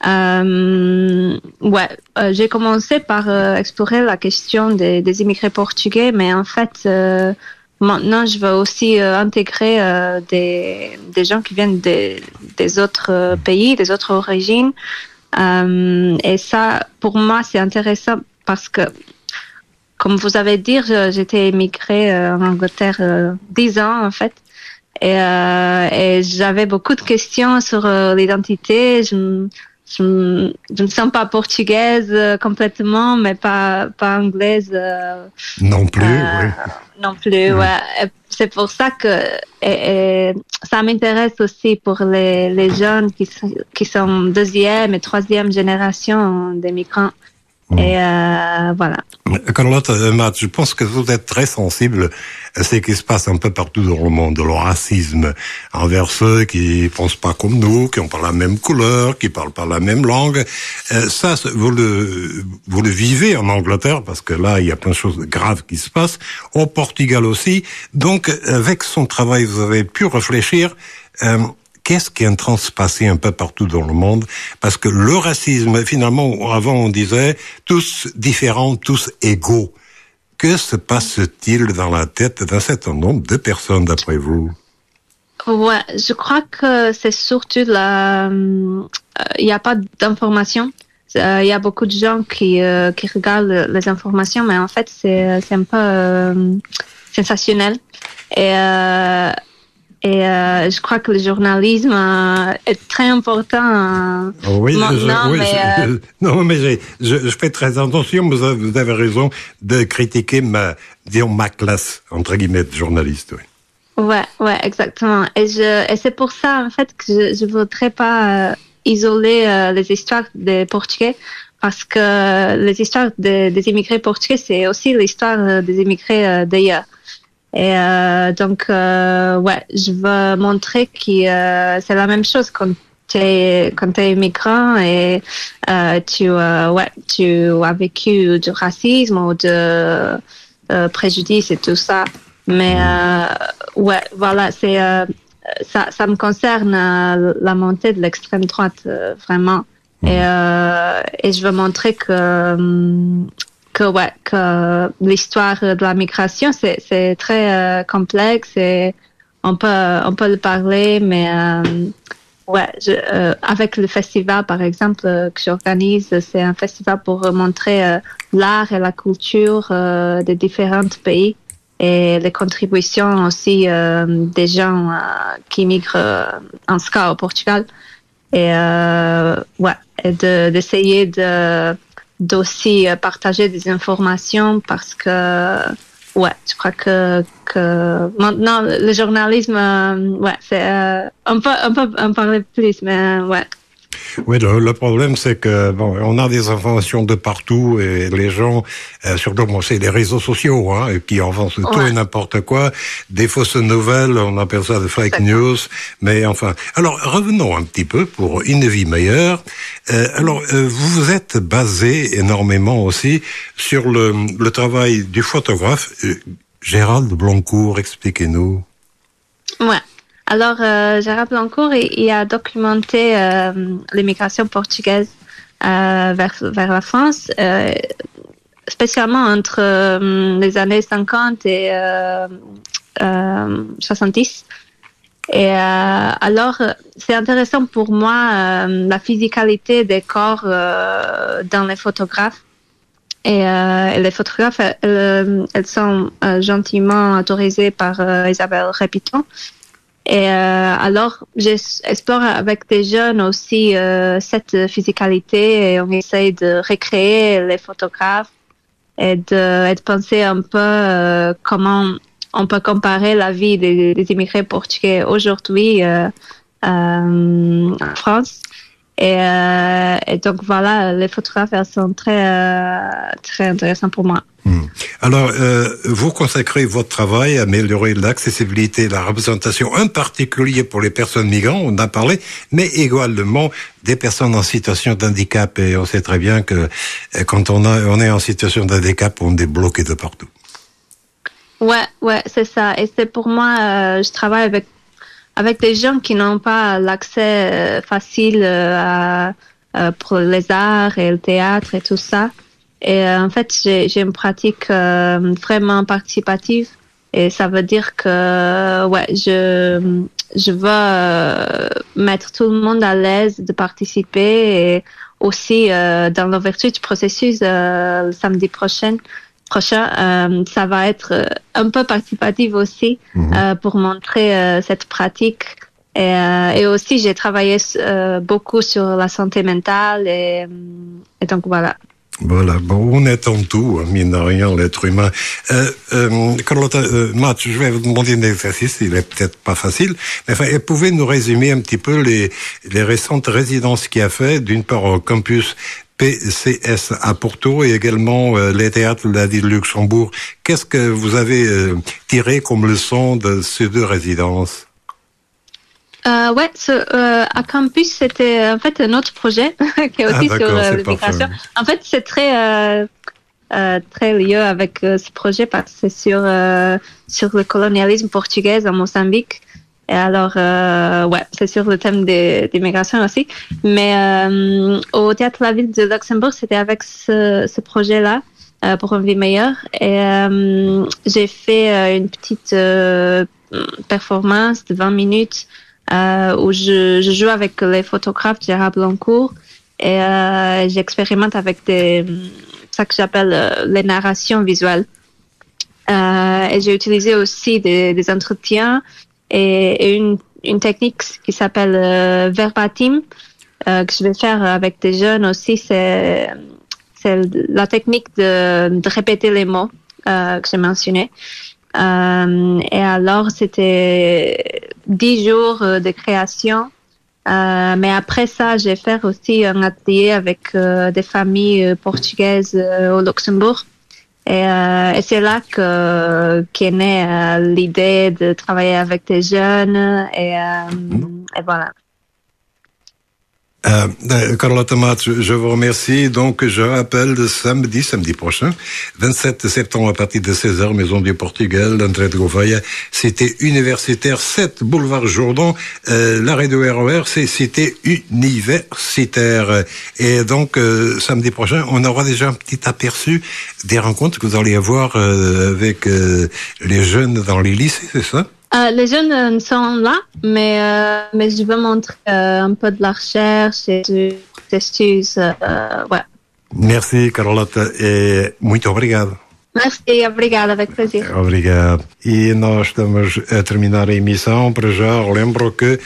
j'ai commencé par explorer la question des immigrés portugais, mais en fait, maintenant, je veux aussi intégrer des gens qui viennent des autres pays, des autres origines. Et ça, pour moi, c'est intéressant parce que, comme vous avez dit, j'étais émigrée en Angleterre 10 ans, en fait. Et j'avais beaucoup de questions sur l'identité. Je ne sens pas portugaise complètement, mais pas anglaise. Non plus, oui. Non plus, ouais. Et c'est pour ça que ça m'intéresse aussi pour les jeunes qui sont deuxième et troisième génération des migrants. Et voilà. Carlotte, Matt, je pense que vous êtes très sensible à ce qui se passe un peu partout dans le monde, le racisme envers ceux qui pensent pas comme nous, qui ont pas la même couleur, qui parlent pas la même langue. Ça, vous le vivez en Angleterre, parce que là, il y a plein de choses graves qui se passent. Au Portugal aussi. Donc, avec son travail, vous avez pu réfléchir. Qu'est-ce qui est en train de se passer un peu partout dans le monde? Parce que le racisme, finalement, avant on disait tous différents, tous égaux. Que se passe-t-il dans la tête d'un certain nombre de personnes, d'après vous? Ouais, je crois que c'est surtout il n'y a pas d'informations. Il y a beaucoup de gens qui regardent les informations, mais en fait, c'est un peu sensationnel. Et je crois que le journalisme est très important maintenant. Je fais très attention, mais vous avez raison de critiquer ma classe, entre guillemets, de journaliste. Oui. Ouais, exactement. Et c'est pour ça, en fait, que je voudrais pas isoler les histoires des Portugais, parce que les histoires des immigrés portugais, c'est aussi l'histoire des immigrés d'ailleurs. Et donc, je veux montrer que c'est la même chose quand t'es immigrant et tu as vécu du racisme ou de préjudice et tout ça. Mais voilà, c'est ça me concerne la montée de l'extrême droite vraiment. Et je veux montrer que l'histoire de la migration c'est très complexe et on peut le parler, mais avec le festival par exemple que j'organise, c'est un festival pour montrer l'art et la culture des différents pays et les contributions aussi des gens qui migrent en ce cas au Portugal, et d'essayer d'aussi partager des informations, parce que je crois que maintenant le journalisme c'est on peut en parler plus, mais Oui, le problème, c'est que on a des informations de partout et les gens, surtout c'est les réseaux sociaux, qui avancent tout et n'importe quoi, des fausses nouvelles, on appelle ça des fake news, mais enfin. Alors revenons un petit peu pour une vie meilleure. Alors vous vous êtes basé énormément aussi sur le travail du photographe Gérald Blancourt. Expliquez-nous. Ouais. Alors, Gérald Blancourt, il a documenté l'immigration portugaise vers la France, spécialement entre les années 50 et 70. Et alors, c'est intéressant pour moi la physicalité des corps dans les photographes. Et les photographes, elles sont gentiment autorisées par Isabelle Répiton. Et alors, j'explore avec des jeunes aussi cette physicalité, et on essaye de recréer les photographes et de penser un peu comment on peut comparer la vie des immigrés portugais aujourd'hui en France. Et donc voilà, les photographes, elles sont très intéressantes pour moi. Alors, vous consacrez votre travail à améliorer l'accessibilité, la représentation, en particulier pour les personnes migrantes, on en a parlé, mais également des personnes en situation de handicap. Et on sait très bien que quand on est en situation de handicap, on est bloqué de partout. Ouais, c'est ça. Et c'est pour moi, je travaille avec des gens qui n'ont pas l'accès facile pour les arts et le théâtre et tout ça. Et en fait, j'ai une pratique vraiment participative. Et ça veut dire que je veux mettre tout le monde à l'aise de participer. Et aussi, dans l'ouverture du processus, le samedi prochain, ça va être un peu participatif aussi pour montrer cette pratique. Et aussi, j'ai travaillé beaucoup sur la santé mentale et donc voilà. Voilà, bon, on est en tout, mine de rien, l'être humain. Carlotta Matos, je vais vous demander un exercice, il est peut-être pas facile, mais enfin, pouvez nous résumer un petit peu les récentes résidences qu'il a fait, d'une part au campus PCS à Porto et également les théâtres de la ville de Luxembourg. Qu'est-ce que vous avez tiré comme leçon de ces deux résidences? À Campus, c'était en fait un autre projet qui est aussi sur l'immigration. En fait, c'est très lié avec ce projet parce que c'est sur le colonialisme portugais en Mozambique. Et alors, c'est sur le thème des migrations aussi. Mais au Théâtre de la Ville de Luxembourg, c'était avec ce projet-là pour une vie meilleure. Et j'ai fait une petite performance de 20 minutes où je joue avec les photographes Gérard Blancourt et j'expérimente avec ça que j'appelle les narrations visuelles. Et j'ai utilisé aussi des entretiens et une technique qui s'appelle verbatim que je vais faire avec des jeunes aussi. C'est la technique de répéter les mots que j'ai mentionnés. Et alors, c'était 10 jours de création. Mais après ça, j'ai fait aussi un atelier avec des familles portugaises au Luxembourg. Et c'est là qu'est née l'idée de travailler avec des jeunes. Et voilà. Carlotta Matos, je vous remercie. Donc, je rappelle samedi prochain, 27 septembre à partir de 16h, Maison du Portugal, André de Gouveia, cité universitaire 7, boulevard Jourdan. L'arrêt de RER, c'est cité universitaire. Et donc, samedi prochain, on aura déjà un petit aperçu des rencontres que vous allez avoir avec les jeunes dans les lycées, c'est ça? Les jeunes sont là, mais je veux montrer un peu de la recherche et du processus. Merci, Carlotta, e muito obrigado. Merci, obrigada, avec plaisir. Obrigado. E nós estamos a terminar a emissão. Para já, lembro que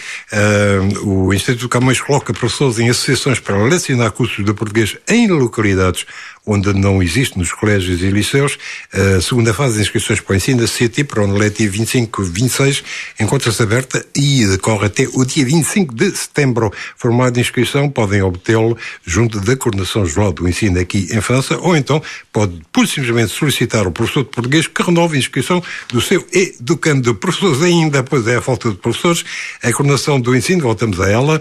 o Instituto Camões coloca professores em associações para lecionar cursos de português em localidades onde não existe nos colégios e liceus. A segunda fase de inscrições para o ensino da CT para o ano letivo 25-26 encontra-se aberta e decorre até o dia 25 de setembro. Formulário de inscrição podem obtê-lo junto da Coordenação Geral do Ensino aqui em França, ou então pode pura e simplesmente solicitar ao professor de português que renove a inscrição do seu educando de professores ainda, pois é a falta de professores. A Coordenação do Ensino, voltamos a ela,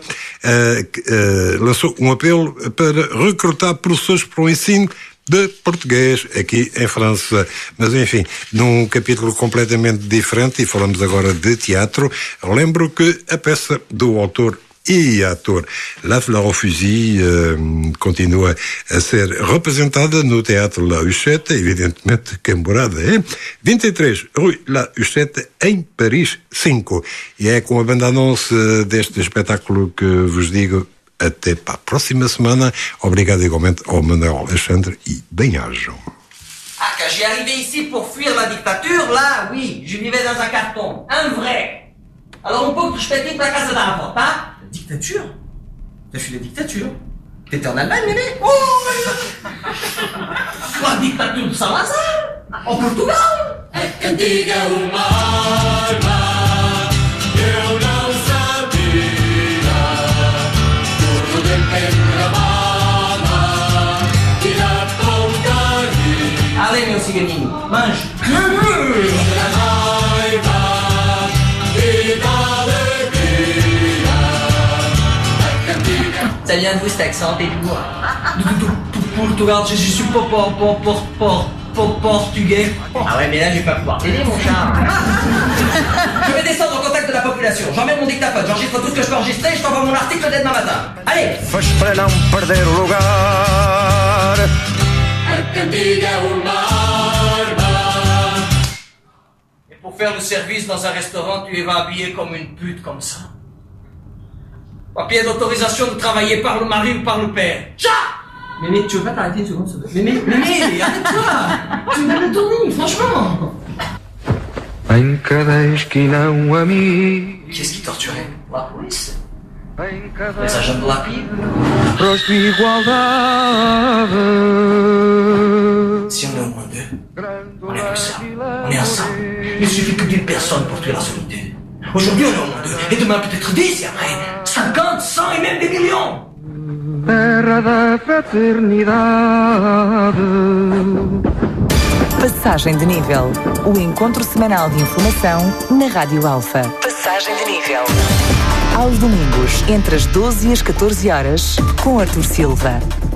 lançou um apelo para recrutar professores para o ensino de português aqui em França. Mas enfim, num capítulo completamente diferente, e falamos agora de teatro, lembro que a peça do autor e ator La Fleur au Fusil continua a ser representada no Teatro La Huchette, evidentemente que a morada é 23 Rue La Huchette, em Paris 5. E é com a bande-annonce deste espetáculo que vos digo até para a próxima semana. Obrigado igualmente ao Manuel Alexandre e bem-ajam. Ah, quand j'ai arrivé ici pour fuir la dictature, là, oui, je vivais dans un carton, un vrai. Alors on peut que je pète la casa d'avant, hein? Dictature? T'as fui la dictature? T'étais en Allemagne, mémé? Oh! La dictature de Salazar? En Portugal? É cantiga uma arma, eu não sabia, tudo dentro Mange. Ça vient de vous cet accent, t'es d'où? Portugal, je suis pas portugais. Ah ouais, mais là, je vais pas pouvoir t'aider, mon chat. Je vais descendre au contact de la population. J'emmène mon dictaphone, j'enregistre tout ce que je peux enregistrer et je t'envoie mon article dès demain matin. Allez! Faz para não perder o lugar. A cantiga é uma arma. Et pour faire le service dans un restaurant, tu vas habillé comme une pute comme ça. Papier d'autorisation de travailler par le mari ou par le père. Chat! Mémé, tu veux pas t'arrêter une seconde, s'il te plaît? Mémé, arrête-toi! Tu me donnes ton nid, franchement! Em cada esquina amigo. Qu'est-ce qui torturait? La police? Les agents de la PIB? Pros de igualdade. Si on est au moins deux, on est comme ça. On est ensemble. Il suffit que d'une personne pour tuer la solitude. Aujourd'hui, on est au moins deux. Et demain, peut-être 10 et après 50, 100 et même des millions. Terra da fraternidade. Passagem de nível. O encontro semanal de informação na Rádio Alfa. Passagem de nível. Aos domingos, entre as 12 e as 14 horas, com Artur Silva.